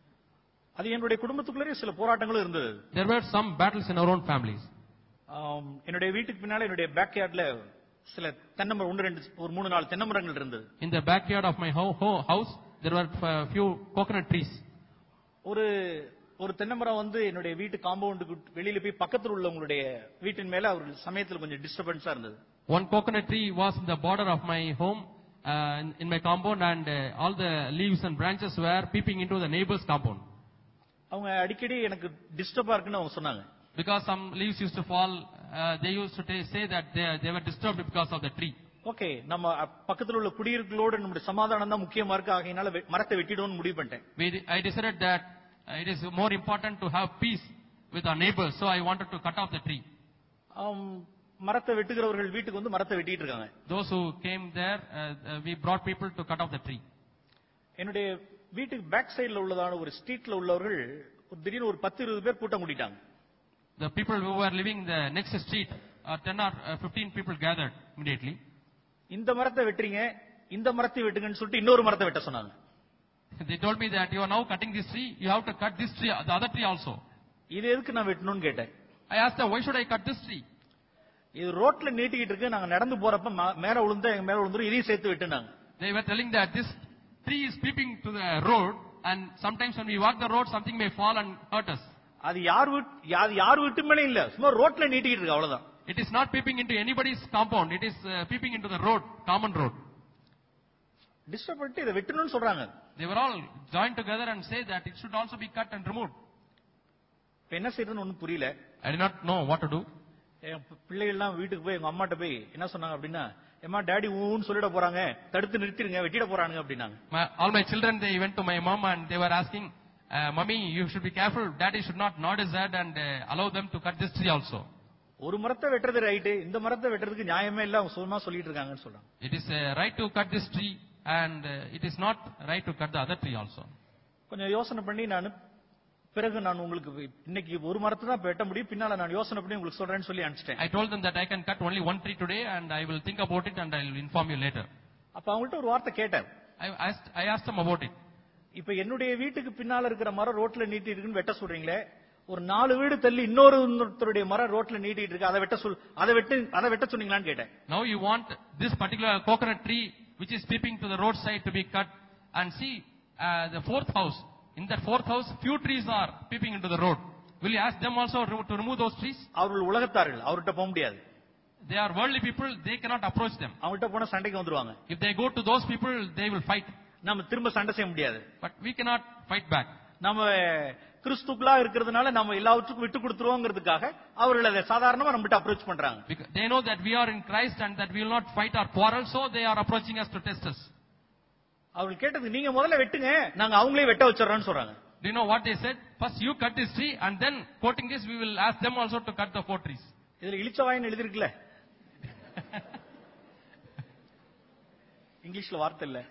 Speaker 2: அது என்னுடைய குடும்பத்துக்குள்ளே சில போராட்டங்களும் இருந்தது.
Speaker 3: There were some battles in our own families.
Speaker 2: என்னுடைய வீட்டுக்கு பின்னால என்னுடைய பேக்யார்ட்ல சில தென்னமரம் 3-4 தென்னமரங்கள் இருந்தது.
Speaker 3: In the backyard of my house there were few coconut trees.
Speaker 2: ஒரு தென்னமரம் வந்து என்னுடைய வீட்டு காம்பவுண்டுக்கு வெளியில போய் பக்கத்துல உள்ளவங்களுடைய வீட்டின் மேல அவர்கள் சமயத்துல கொஞ்சம் டிஸ்டர்பன்ஸா இருந்தது.
Speaker 3: One coconut tree was in the border of my home in my compound and all the leaves and branches were peeping into the neighbor's compound.
Speaker 2: அவங்க அடிக்கடி எனக்கு டிஸ்டர்பா இருக்குன்னு அவங்க சொன்னாங்க.
Speaker 3: Because some leaves used to fall, they used to say that they were disturbed because of the tree.
Speaker 2: Okay, நம்ம பக்கத்துல உள்ள குடியிருப்புகளோட நம்முடைய சமாதானம் தான் முக்கியமா இருக்கு, ஆகையினால மரத்தை வெட்டிடணும்னு முடிவு பண்ணிட்டேன்.
Speaker 3: I decided that it is more important to have peace with our neighbors, so I wanted to cut off the tree.
Speaker 2: மரத்தை வெட்டுகிறவர்கள் வீட்டுக்கு வந்து மரத்தை வெட்டிட்டு இருக்காங்க.
Speaker 3: Those who came there, we brought people to cut off the tree.
Speaker 2: என்னுடைய வீட்டுக்கு back சைடுல உள்ளதான ஒரு ஸ்ட்ரீட்ல உள்ளவர்கள் திடீர்னு ஒரு 10-20 பேர் கூட்டம் கூட்டிட்டாங்க.
Speaker 3: The people who were living in the next street, 10 or 15 people gathered immediately.
Speaker 2: இந்த மரத்தை வெட்டுறீங்க, இந்த மரத்தை வெட்டுங்கன்னு சொல்லிட்டு இன்னொரு மரத்தை வெட்ட சொன்னாங்க.
Speaker 3: They told me that you are now cutting this tree, you have to cut this tree, the other tree also.
Speaker 2: இது எதுக்கு நான் வெட்டணும்னு கேட்டேன்.
Speaker 3: I asked them, why should I cut this tree?
Speaker 2: இது ரோட்ல நீட்டிக்கிட்டு இருக்கு, நாங்க நடந்து போறப்ப மேல விழுந்தா எங்க மேல விழுந்துரும், இதையும் சேர்த்து வெட்டுனாங்க.
Speaker 3: They were telling that this tree is peeping to the road and sometimes when we walk the road something may fall and hurt us.
Speaker 2: அது யார் வீட்டு மேலே இல்ல, சும்மா ரோட்ல நீட்டிக்கிட்டு இருக்கு, அவ்வளவுதான்.
Speaker 3: It is not peeping into anybody's compound, it is peeping into the road, common road.
Speaker 2: Disturb பண்ணிட்டு இதை வெட்டணும்னு சொல்றாங்க.
Speaker 3: They were all joined together and say that it should also be cut and removed.
Speaker 2: என்ன செய்யறதுன்னு ஒண்ணும் புரியல.
Speaker 3: I did not know what to do.
Speaker 2: பிள்ளைகள் எல்லாம் வீட்டுக்கு போய் எங்க அம்மாட்ட போய் என்ன சொன்னாங்க அப்படின்னா, அம்மா டாடி ஊன்னு சொல்லிட போறாங்க, தடுத்து நிறுத்திடுங்க, வெட்டிட போறாங்க அப்படின்னாங்க.
Speaker 3: All my children, they went to my mom and they were asking, Mommy, you should be careful, daddy should not nod his head and allow them to cut this tree also.
Speaker 2: ஒரு மரத்தை வெட்டுறது right, இந்த மரத்தை வெட்டுறதுக்கு நியாயமே இல்ல, அவங்க சும்மா சொல்லிட்டு இருக்காங்கன்னு சொல்றாங்க.
Speaker 3: It is right to cut this tree and it is not right to cut the other tree also.
Speaker 2: கொஞ்சம் யோசனை பண்ணி பிறகு நான் உங்களுக்கு இன்னைக்கு ஒரு மரத்தை தான் வெட்ட முடியும், பின்னால நான் யோசனை பண்ணி உங்களுக்கு சொல்றேன்னு சொல்லி அனுப்பிச்சிட்டேன்.
Speaker 3: I told them that I can cut only one tree today and I will think about it and I will inform you later.
Speaker 2: அப்ப அவங்கள்ட்ட ஒரு வார்த்தை கேட்டேன்.
Speaker 3: I asked them about it.
Speaker 2: இப்ப என்னுடைய வீட்டுக்கு பின்னால இருக்கிற மரம் ரோட்ல நீட்டி இருக்குன்னு வெட்ட சொல்றீங்களே, ஒரு 4 வீடு தள்ளி இன்னொருத்தருடைய மரம் ரோட்ல நீட்டிட்டு இருக்கு, அதை வெட்ட சொன்னீங்களான்னு கேட்டேன்.
Speaker 3: Now you want this particular coconut tree which is peeping to the roadside to be cut, and see the fourth house, in that fourth house, few trees are peeping into the road. Will you ask them also to remove those trees?
Speaker 2: அவர்கள் உலகத்தார்கள், அவர்கிட்ட போக முடியாது.
Speaker 3: They are worldly people, they cannot approach them.
Speaker 2: அவங்ககிட்ட போனா சண்டைக்கு வந்துருவாங்க.
Speaker 3: If they go to those people, they will fight.
Speaker 2: நம்ம திரும்ப சண்டை செய்ய முடியாது.
Speaker 3: But we cannot fight back.
Speaker 2: நம்ம கிறிஸ்துக்குள்ளா இருக்கிறதுனால நம்ம எல்லாவற்றுக்கும் விட்டு கொடுத்துருவோங்கிறதுக்காக அவர்கள் அதை சாதாரணமா நம்மகிட்ட அப்ரோச் பண்றாங்க.
Speaker 3: They know that we are in Christ and that we will not fight or quarrel, so they are approaching us to test us.
Speaker 2: அவர்கள் கேட்டது, நீங்க முதல்ல வெட்டுங்க, நாங்க அவங்களே வெட்ட வச்சிடறோம்னு சொல்றாங்க.
Speaker 3: Do you know what they said? First you cut this tree and then quoting this we will ask them also to cut the 4 trees.
Speaker 2: இதுல இளிச்சவாயன் எழுதி இருக்குல்ல, இங்கிலீஷ்ல வார்த்தை இல்ல.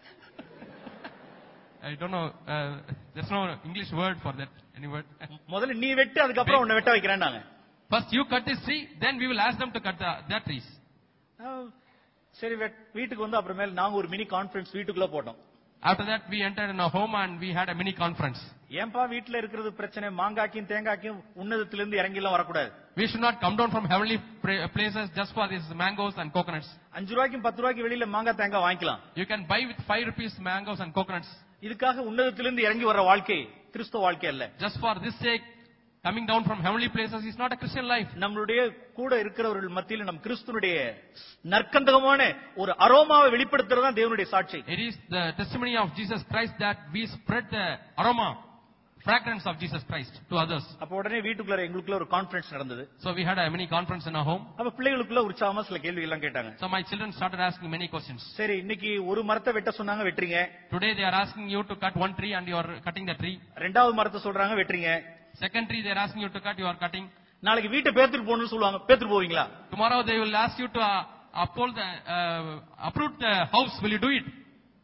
Speaker 3: I don't know, there's no English word for that. Any word?
Speaker 2: முதல்ல நீ வெட்டு, அதுக்கு அப்புறம் உன்னை வெட்ட வைக்கிறேன்னாங்க.
Speaker 3: First you cut this tree, then we will ask them to cut their trees.
Speaker 2: சரி, வீட்டுக்கு வந்து அப்புறமேல நாங்க ஒரு மினி கான்ஃபரன்ஸ் வீட்டுக்குள்ள போட்டோம்.
Speaker 3: After that we entered in a home and we had a mini conference.
Speaker 2: ஏன்பா வீட்டுல இருக்கிறது பிரச்சனை, மாங்காய்க்கும் தேங்காய்க்கும் உன்னதத்திலிருந்து இறங்கி எல்லாம் வரக்கூடாது.
Speaker 3: We should not come down from heavenly places just for these mangoes and coconuts.
Speaker 2: 5 ரூபாய்க்கும் 10 ரூபாய்க்கு வெளியில மாங்காய் தேங்காய் வாங்கிக்கலாம்.
Speaker 3: You can buy with 5 rupees mangoes and coconuts.
Speaker 2: இதுக்காக உன்னதத்திலிருந்து இறங்கி வர வாழ்க்கை கிறிஸ்தவ வாழ்க்கை அல்ல.
Speaker 3: Just for this sake, coming down from heavenly places is not a Christian life.
Speaker 2: நம்மளுடைய கூட இருக்கிறவர்கள் மத்தியில் நம் கிறிஸ்துனுடைய நற்கந்தகமான ஒரு அரோமாவை வெளிப்படுத்துறது தான் தேவனுடைய சாட்சி.
Speaker 3: It is the testimony of Jesus Christ that we spread the aroma, fragrance of Jesus Christ to others.
Speaker 2: அப்ப உடனே வீட்டுக்குள்ள எங்களுக்குள்ள ஒரு கான்ஃபரன்ஸ் நடந்தது.
Speaker 3: So we had a mini conference in our home.
Speaker 2: அப்ப பிள்ளைகளுக்குள்ள உற்சாகமா சில கேள்வி எல்லாம் கேட்டாங்க.
Speaker 3: So my children started asking many questions.
Speaker 2: சரி, இன்னைக்கு ஒரு மரத்தை வெட்ட சொன்னாங்க, வெட்றீங்க.
Speaker 3: Today they are asking you to cut one tree and you are cutting the tree.
Speaker 2: ரெண்டாவது மரத்தை சொல்றாங்க, வெட்றீங்க.
Speaker 3: Second tree they are asking you to cut, you are cutting.
Speaker 2: நாளைக்கு வீட்டை பேத்துட்டு போகணும்னு சொல்லுவாங்க, பேத்துட்டு போவீங்களா?
Speaker 3: Tomorrow they will ask you to uproot the house, will you do it?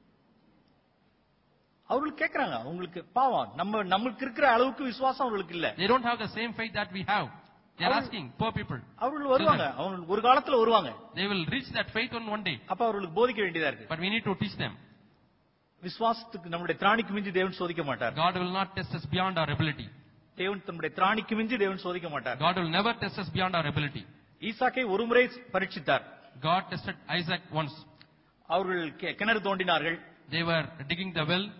Speaker 2: அவர்கள் கேக்குறாங்க, உங்களுக்கு பாவம், நமக்கு இருக்கிற அளவுக்கு விசுவாசம் அவங்களுக்கு இல்ல.
Speaker 3: They don't have the same faith that we have. They are asking, poor people.
Speaker 2: அவர்கள் வருவாங்க, அவங்க ஒரு காலத்துல வருவாங்க.
Speaker 3: They will reach that faith on one day.
Speaker 2: அப்ப அவர்களுக்கு போதிக்க வேண்டியதா இருக்கு.
Speaker 3: But we need to teach them.
Speaker 2: விசுவாசத்துக்கு நம்முடைய திராணிக்கு மிஞ்சி தேவன் சோதிக்க மாட்டார்.
Speaker 3: God will not test us beyond our ability.
Speaker 2: தேவன் தம்முடைய திராணிக்கு மிஞ்சி தேவன் சோதிக்க மாட்டார்.
Speaker 3: God will never test us beyond our ability.
Speaker 2: ஈசாக்கை ஒரு முறை பரீட்சித்தார்.
Speaker 3: God tested Isaac once.
Speaker 2: அவர்கள் கிணறு தோண்டினார்கள்.
Speaker 3: They were digging the well.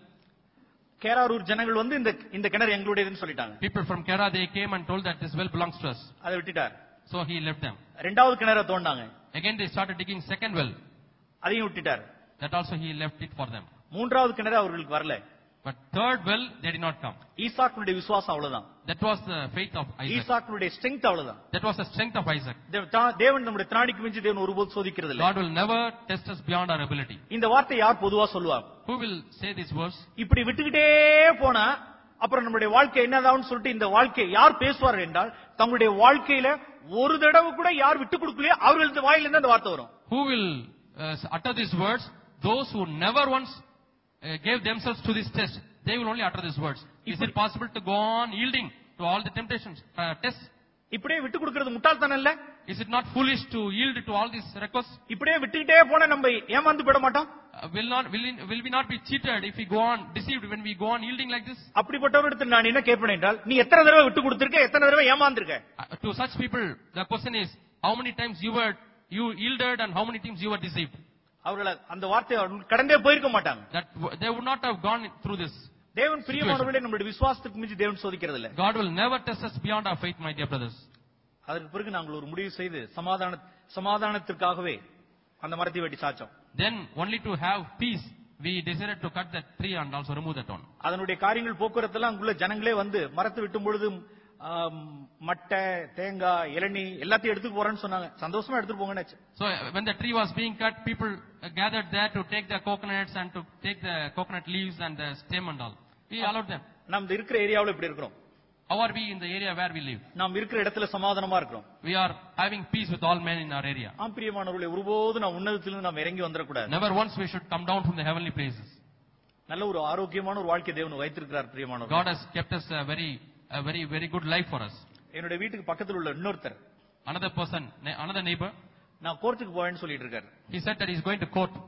Speaker 2: கேராரூர் ஜனங்கள் வந்து இந்த கிணறு எங்களுடையதுன்னு சொல்லிட்டாங்க.
Speaker 3: People from Kera they came and told that this well belongs to us.
Speaker 2: அதை விட்டுட்டார்.
Speaker 3: So he left them.
Speaker 2: இரண்டாவது கிணறை தோண்டாங்க.
Speaker 3: Again they started digging second well.
Speaker 2: அதையும் விட்டுட்டார்.
Speaker 3: That also he left it for them.
Speaker 2: மூன்றாவது கிணறு அவர்களுக்கு வரல.
Speaker 3: But third well they did not come.
Speaker 2: ஈசாக்குடைய விசுவாசம் அவ்வளவுதான்.
Speaker 3: That was the faith of Isaac.
Speaker 2: ஈசாக்குடைய ஸ்ட்ரெngth அவ்வளவுதான்.
Speaker 3: That was the strength of Isaac.
Speaker 2: தேவன் நம்முடைய திராணிக்கு மிஞ்சி தேவன் ஒருபோது சோதிக்கிறது இல்ல.
Speaker 3: God will never test us beyond our ability.
Speaker 2: இந்த வார்த்தை யார் பொதுவா சொல்லுவாங்க?
Speaker 3: Who will say this verse?
Speaker 2: இப்படி விட்டுக்கிட்டே போனா அப்புறம் நம்முடைய வாழ்க்கை என்னதான்னு சொல்லிட்டு இந்த வாழ்க்கை யார் பேசுவார்கள் என்றால், தங்களுடைய வாழ்க்கையில ஒரு தடவை கூட யார் விட்டு கொடுக்கலையோ அவர்களது வாயிலிருந்து அந்த வார்த்தை வரும்.
Speaker 3: Who will utter these words? Those who never once gave themselves to this test, they will only utter these words. Is it possible to go on yielding to all the temptations, tests?
Speaker 2: இப்படியே விட்டு கொடுக்கிறது முட்டாள்தனம் இல்ல?
Speaker 3: Is it not foolish to yield to all these requests?
Speaker 2: இப்படியே விட்டுக்கிட்டே போனா நம்ம ஏமாந்து போட மாட்டோம்?
Speaker 3: Will we not be cheated if we go on deceived when we go on yielding like this?
Speaker 2: அப்படிப்பட்டவரிடத்தில் நான் என்ன கேட்பேன் என்றால், நீ எத்தனை தடவை விட்டு கொடுத்திருக்க, எத்தனை தடவை ஏமாந்திருக்க?
Speaker 3: To such people the question is, how many times you yielded and how many times you were deceived?
Speaker 2: அவர்கள் அந்த வார்த்தையை கடந்தே போயிருக்க மாட்டாங்க.
Speaker 3: That they would not have gone through this.
Speaker 2: தேவன் பிரியமானவர்களே, நம்முடைய விசுவாசத்துக்கு மிஞ்சி தேவன் சோதிக்கிறது இல்ல.
Speaker 3: God will never test us beyond our faith, my dear brothers.
Speaker 2: அதற்கு பிறகு நாங்கள் ஒரு முடிவு செய்து சமாதானத்திற்காகவே அந்த மரத்தை வெட்டி சாச்சோம்.
Speaker 3: Then only to have peace we decided to cut that tree and also remove that one.
Speaker 2: அதனுடைய காரியங்கள் போக்குவரத்தெல்லாம் அங்குள்ள ஜனங்களே வந்து மரத்தை வெட்டும் பொழுது மட்டை, தேங்காய், இளநீ எல்லாத்தையும் எடுத்து போறேன்னு சொன்னாங்க. சந்தோஷமா எடுத்துட்டு போங்கன்னு.
Speaker 3: So when the tree was being cut, people gathered there to take the coconuts and to take the coconut leaves and the stem and all. We allowed them.
Speaker 2: நாம் இருக்கிற ஏரியாவுல இப்படி இருக்கிறோம்.
Speaker 3: How are we in the area where we live?
Speaker 2: நாம் இருக்கிற இடத்துல சமாதானமா இருக்கிறோம்.
Speaker 3: We are having peace with all men in our area.
Speaker 2: ஆம் பிரியமானவர்களே, ஒருபோது நாம் உன்னதத்திலிருந்து நாம் இறங்கி வந்துட கூடாது.
Speaker 3: Never once we should come down from the heavenly places.
Speaker 2: நல்ல ஒரு ஆரோக்கியமான ஒரு வாழ்க்கை தேவன் வைத்திருக்கிறார் பிரியமானவர்களே.
Speaker 3: God has kept us a very good life for us.
Speaker 2: என்னோட வீட்டுக்கு பக்கத்துல உள்ள இன்னொருத்தர்,
Speaker 3: another person, another neighbor,
Speaker 2: நான் கோர்ட்டுக்கு போவேன்னு சொல்லிட்டு இருக்காரு.
Speaker 3: He said that he is going to court.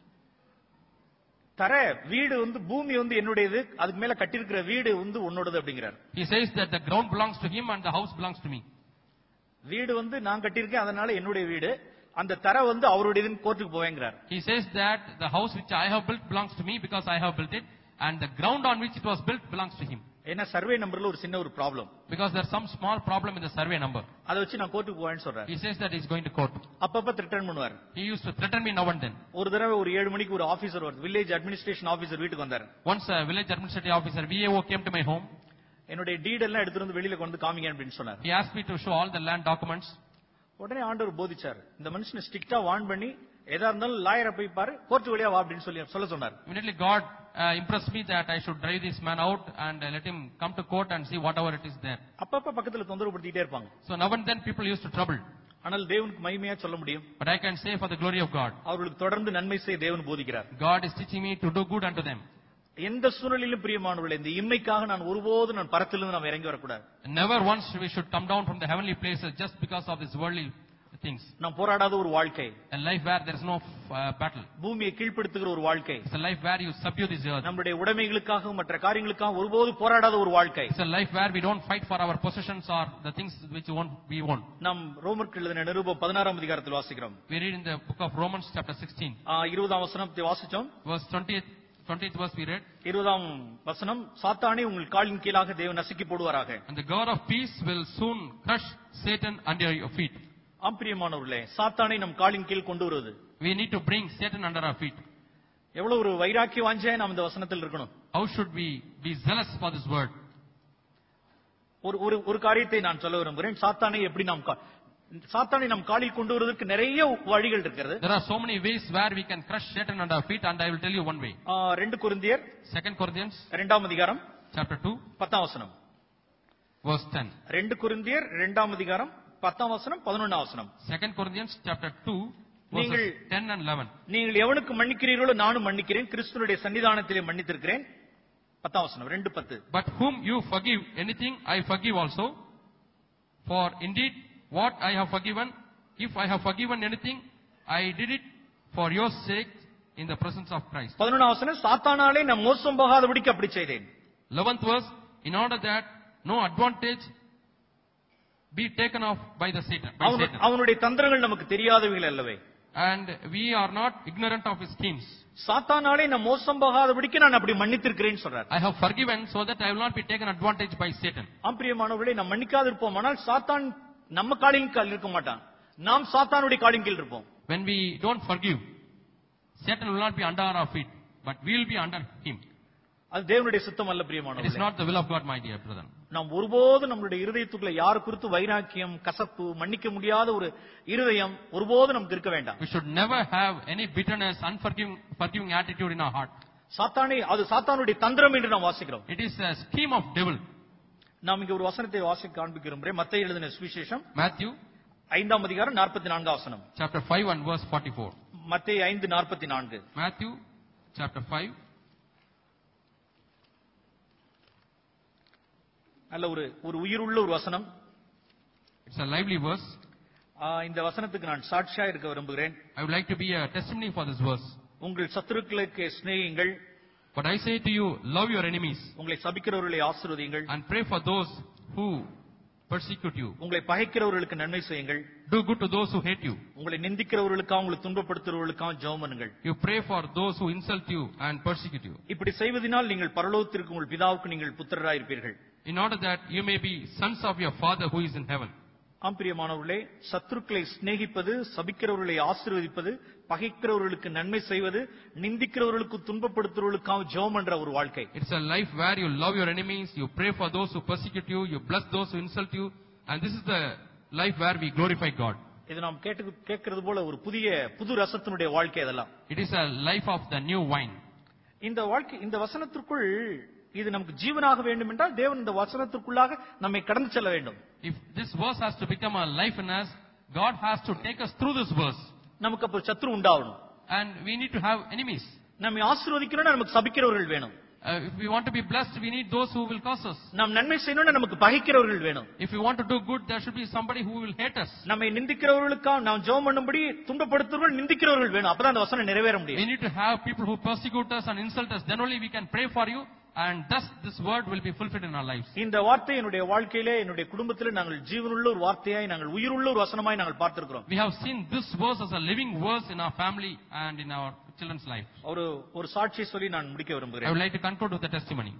Speaker 2: தர வீடு வந்து பூமி வந்து என்னுடையது, அதுக்கு மேல கட்டியிருக்கிற வீடு வந்து உன்னோடது அப்படிங்கிறார்.
Speaker 3: He says that the ground belongs to him and the house belongs to me.
Speaker 2: வீடு வந்து நான் கட்டியிருக்கேன், அதனால என்னுடைய வீடு, அந்த தர வந்து அவருடையதுன்னு கோர்ட்டுக்கு போவேங்கிறார்.
Speaker 3: He says that the house which I have built belongs to me because I have built it, and the ground on which it was built belongs to him.
Speaker 2: ஏன்னா சர்வே நம்பர்ல ஒரு சின்ன ஒரு problem.
Speaker 3: Because there's some small problem in the survey number.
Speaker 2: அதை வச்சு நான் கோர்ட்டுக்கு போவேன்னு சொல்றாரு.
Speaker 3: He says that he's going to court.
Speaker 2: அப்பப்ப த்ரெட்டன் பண்ணுவார்.
Speaker 3: He used to threaten me now and then.
Speaker 2: ஒரு தடவை ஒரு 7 மணிக்கு ஒரு ஆபீசர் வருது, வில்லேஜ் அட்மினிஸ்ட்ரேஷன் ஆபீசர் வீட்டுக்கு வந்தாரு.
Speaker 3: Once a village administrative officer, VAO, came to my home.
Speaker 2: என்னுடைய டீட் எல்லாம் எடுத்துட்டு வந்து வெளியில கொண்டு காமிங்க அப்படின்னு சொன்னார்.
Speaker 3: He asked me to show all the land documents.
Speaker 2: உடனே ஆண்டவர் போதிச்சார், இந்த மனுஷனை ஸ்ட்ரிக்ட்டா வார்ன் பண்ணி எதா இருந்தாலும் லாயரை போய் பாரு, கோர்ட் வழியா வா அப்படின்னு சொல்ல சொன்னார்.
Speaker 3: Immediately God impressed me that I should drive this man out and let him come to court and see whatever it is there.
Speaker 2: அப்பப்ப பக்கத்துல தொந்தரவுப்படுத்திட்டே இருப்பாங்க.
Speaker 3: So now and then people used to trouble.
Speaker 2: ஆனால் தேவனுக்கு மகிமையா சொல்ல முடியும்.
Speaker 3: But I can say for the glory of God.
Speaker 2: அவர்களுக்கு தொடர்ந்து நன்மை செய்ய தேவன் போதிக்கிறார்.
Speaker 3: God is teaching me to do good unto them.
Speaker 2: எந்த சூழ்நிலையிலும் பிரியமானவர்களே, இந்த இம்மைக்காக நான் ஒருபோதும் நான் பரத்திலிருந்து நாம் இறங்கி வரக்கூடாது.
Speaker 3: Never once we should come down from the heavenly places just because of this worldly things.
Speaker 2: நாம் போராடாத ஒரு வாழ்க்கை.
Speaker 3: A life where there is no battle.
Speaker 2: பூமியை கீழ்ப்படுத்துகிற ஒரு வாழ்க்கை.
Speaker 3: It's a life where you subdue this earth.
Speaker 2: நம்முடைய உடைமைகளுக்காக மற்ற காரியங்களுக்காக ஒருபோது போராடாத ஒரு வாழ்க்கை.
Speaker 3: It's a life where we don't fight for our possessions or the things which we want.
Speaker 2: நாம் ரோமருக்கு எழுதின நிருபம் 16ஆம் அதிகாரத்தில் வாசிக்கிறோம்.
Speaker 3: We read in the book of Romans chapter 16.
Speaker 2: 20ஆம் வசனத்தை வாசிச்சோம்.
Speaker 3: Verse 20th verse we read.
Speaker 2: 20ஆம் வசனம், சாத்தானை உங்கள் காலின் கீழாக தேவன் நசுக்கி போடுவாராக.
Speaker 3: And the God of peace will soon crush Satan under your feet.
Speaker 2: பிரியமானவர்களே, சாத்தானை நம் காலின் கீழ் கொண்டு வருவது.
Speaker 3: We need to bring Satan under our feet.
Speaker 2: எவ்வளவு ஒரு வைராக்கிய வாஞ்சையா நாம் இந்த வசனத்தில் இருக்கணும்.
Speaker 3: How should we be zealous for this word?
Speaker 2: ஒரு காரியத்தை நான் சொல்ல விரும்புகிறேன். சாத்தானை எப்படி நம் காலில் கொண்டு வருவதற்கு நிறைய வழிகள் இருக்கிறது.
Speaker 3: There are so many ways where we can crush Satan under our feet, and I will tell you one way.
Speaker 2: 2 கொரிந்தியர்
Speaker 3: 2 Corinthians
Speaker 2: 2ஆம் அதிகாரம்
Speaker 3: chapter 2
Speaker 2: 10ஆம் வசனம்.
Speaker 3: verse 10.
Speaker 2: 2 கொரிந்தியர் 2ஆம் அதிகாரம் 10ஆம் வசனம் 11ஆம் வசனம்.
Speaker 3: 2 Corinthians chapter 2 verses 10 and 11.
Speaker 2: நீங்கள் எவனுக்கு மன்னிக்கிறீர்களோ நானும் மன்னிக்கிறேன், கிறிஸ்துவினுடைய சன்னிதானத்திலே மன்னித்திருக்கிறேன். 10ஆம் வசனம் 2:10.
Speaker 3: But whom you forgive anything, I forgive also. For indeed what I have forgiven, if I have forgiven anything, I did it for your sake in the presence of Christ.
Speaker 2: 11ஆம் வசனம், சாத்தானாலே நான் மோசம் போகாதபடிக்கு அப்படி செய்தேன்.
Speaker 3: 11th verse, in order that no advantage be taken off by Satan.
Speaker 2: அவனுடைய தந்திரங்கள் நமக்கு தெரியாதவைகள் அல்லவே.
Speaker 3: And we are not ignorant of his schemes.
Speaker 2: சாத்தானாலே நான் மோசம் போகாதபடிக்கு நான் அப்படி மன்னித்திருக்கிறேன் சொல்றார்.
Speaker 3: I have forgiven so that I will not be taken advantage by Satan.
Speaker 2: பிரியமானவர்களே, நாம் மன்னிக்காது இருப்போமானால் சாத்தான் நம்ம காலின் கீழ் இருக்க மாட்டான், நாம் சாத்தானுடைய காலின் கீழ் இருப்போம்.
Speaker 3: When we don't forgive, Satan will not be under our feet, but we will be under him.
Speaker 2: அது தேவனுடைய சித்தம் அல்ல
Speaker 3: It
Speaker 2: பிரியமானவர்களே.
Speaker 3: is not the will of God, my dear brother.
Speaker 2: நாம் ஒருபோதும் நம்மளுடைய இருதயத்துக்குள்ள யார் குறித்து வைராக்கியம், கசப்பு, மன்னிக்க முடியாத ஒரு இருதயம் ஒருபோதும் நமக்கு இருக்க வேண்டாம்.
Speaker 3: We should never have any bitterness, unforgiving attitude in our heart.
Speaker 2: அது சாத்தானுடைய தந்திரம் என்று நாம் வாசிக்கிறோம்.
Speaker 3: It is a scheme of devil.
Speaker 2: நாம் இங்க ஒரு வசனத்தை வாசிக்க காண்பிக்கிறோம். மத்தேயு எழுதின சுவிசேஷம்
Speaker 3: Matthew
Speaker 2: 5ஆம் அதிகாரம் 44ஆம் வசனம்.
Speaker 3: chapter 5 and verse 44.
Speaker 2: மத்தேயு 5:44.
Speaker 3: Matthew chapter 5.
Speaker 2: நல்ல ஒரு உயிருள்ள ஒரு வசனம்.
Speaker 3: It's a lively verse.
Speaker 2: இந்த வசனத்துக்கு நான் சாட்சியா இருக்க விரும்புகிறேன்.
Speaker 3: I would like to be a testimony for this verse.
Speaker 2: உங்கள் சத்துருக்களுக்கு சிநேகியுங்கள்.
Speaker 3: But I say to you, love your enemies.
Speaker 2: உங்களை சபிக்கிறவர்களை ஆசீர்வதியுங்கள்.
Speaker 3: And pray for those who persecute you.
Speaker 2: உங்களை பகைக்கிறவர்களுக்கு நன்மை செய்யுங்கள்.
Speaker 3: Do good to those who hate you.
Speaker 2: உங்களை நிந்திக்கிறவர்களுக்காக, உங்களை துன்பப்படுத்துகிறவர்களுக்காக ஜெபம் பண்ணுங்கள்.
Speaker 3: You pray for those who insult you and persecute you.
Speaker 2: இப்படி செய்வதனால் நீங்கள் பரலோகத்திற்கு உங்கள் பிதாவுக்கு நீங்கள் புத்திரராய் இருப்பீர்கள்.
Speaker 3: In order that you may be sons of your Father who is in heaven.
Speaker 2: பிரியமானவர்களே, சத்துருக்களை சிநேகிப்பது, சபிக்கிறவர்களை ஆசீர்வதிப்பது, பகைக்கிறவர்களுக்கு நன்மை செய்வது, நிந்திக்கிறவர்களுக்கு துன்பப்படுத்துறவர்களுக்காக ஜெபம் பண்ற ஒரு வாழ்க்கை.
Speaker 3: It's a life where you love your enemies, you pray for those who persecute you, you bless those who insult you, and this is the life where we glorify God.
Speaker 2: இது நாம் கேட்கிறது போல ஒரு புது ரசத்தினுடைய வாழ்க்கை இதெல்லாம்.
Speaker 3: It is a life of the new wine.
Speaker 2: இந்த வாழ்க்கை, இந்த வசனத்திற்குள் இது நமக்கு ஜீவனாக வேண்டும் என்றால் தேவன் இந்த வசனத்திற்குள்ளாக நம்மை கடந்து செல்ல வேண்டும்.
Speaker 3: If this verse has to become a life in us, God has to take us through this verse.
Speaker 2: நமக்கு அப்ப சத்துரு உண்டாகணும்.
Speaker 3: And we need to have enemies.
Speaker 2: நம்மை ஆசீர்வதிக்கணும்னா நமக்கு சபிக்கிறவர்கள் வேணும்.
Speaker 3: If we want to be blessed, we need those who will curse us.
Speaker 2: நாம் நன்மை செய்யணும்னா நமக்கு பகைக்கிறவர்கள் வேணும்.
Speaker 3: If we want to do good, there should be somebody who will hate us.
Speaker 2: நம்மை நிந்திக்கிறவர்களுக்காக நாம் ஜெபம் பண்ணும்படி துன்பப்படுத்துறவர்கள் நிந்திக்கிறவர்கள் வேணும். அப்பதான் அந்த வசனம் நிறைவேற முடியும்.
Speaker 3: We need to have people who persecute us and insult us. Then only we can pray for you, and thus this word will be fulfilled in our lives.
Speaker 2: இந்த வார்த்தை என்னுடைய வாழ்க்கையிலே என்னுடைய குடும்பத்திலே நாங்கள் ஜீவனுள்ள ஒரு வார்த்தையாய் நாங்கள் உயிருள்ள ஒரு வசனமாய் நாங்கள் பார்த்திருக்கிறோம்.
Speaker 3: We have seen this verse as a living verse in our family and in our children's life.
Speaker 2: ஒரு சாட்சி சொல்லி நான் முடிக்க
Speaker 3: I
Speaker 2: விரும்புகிறேன்.
Speaker 3: would like to conclude with a testimony.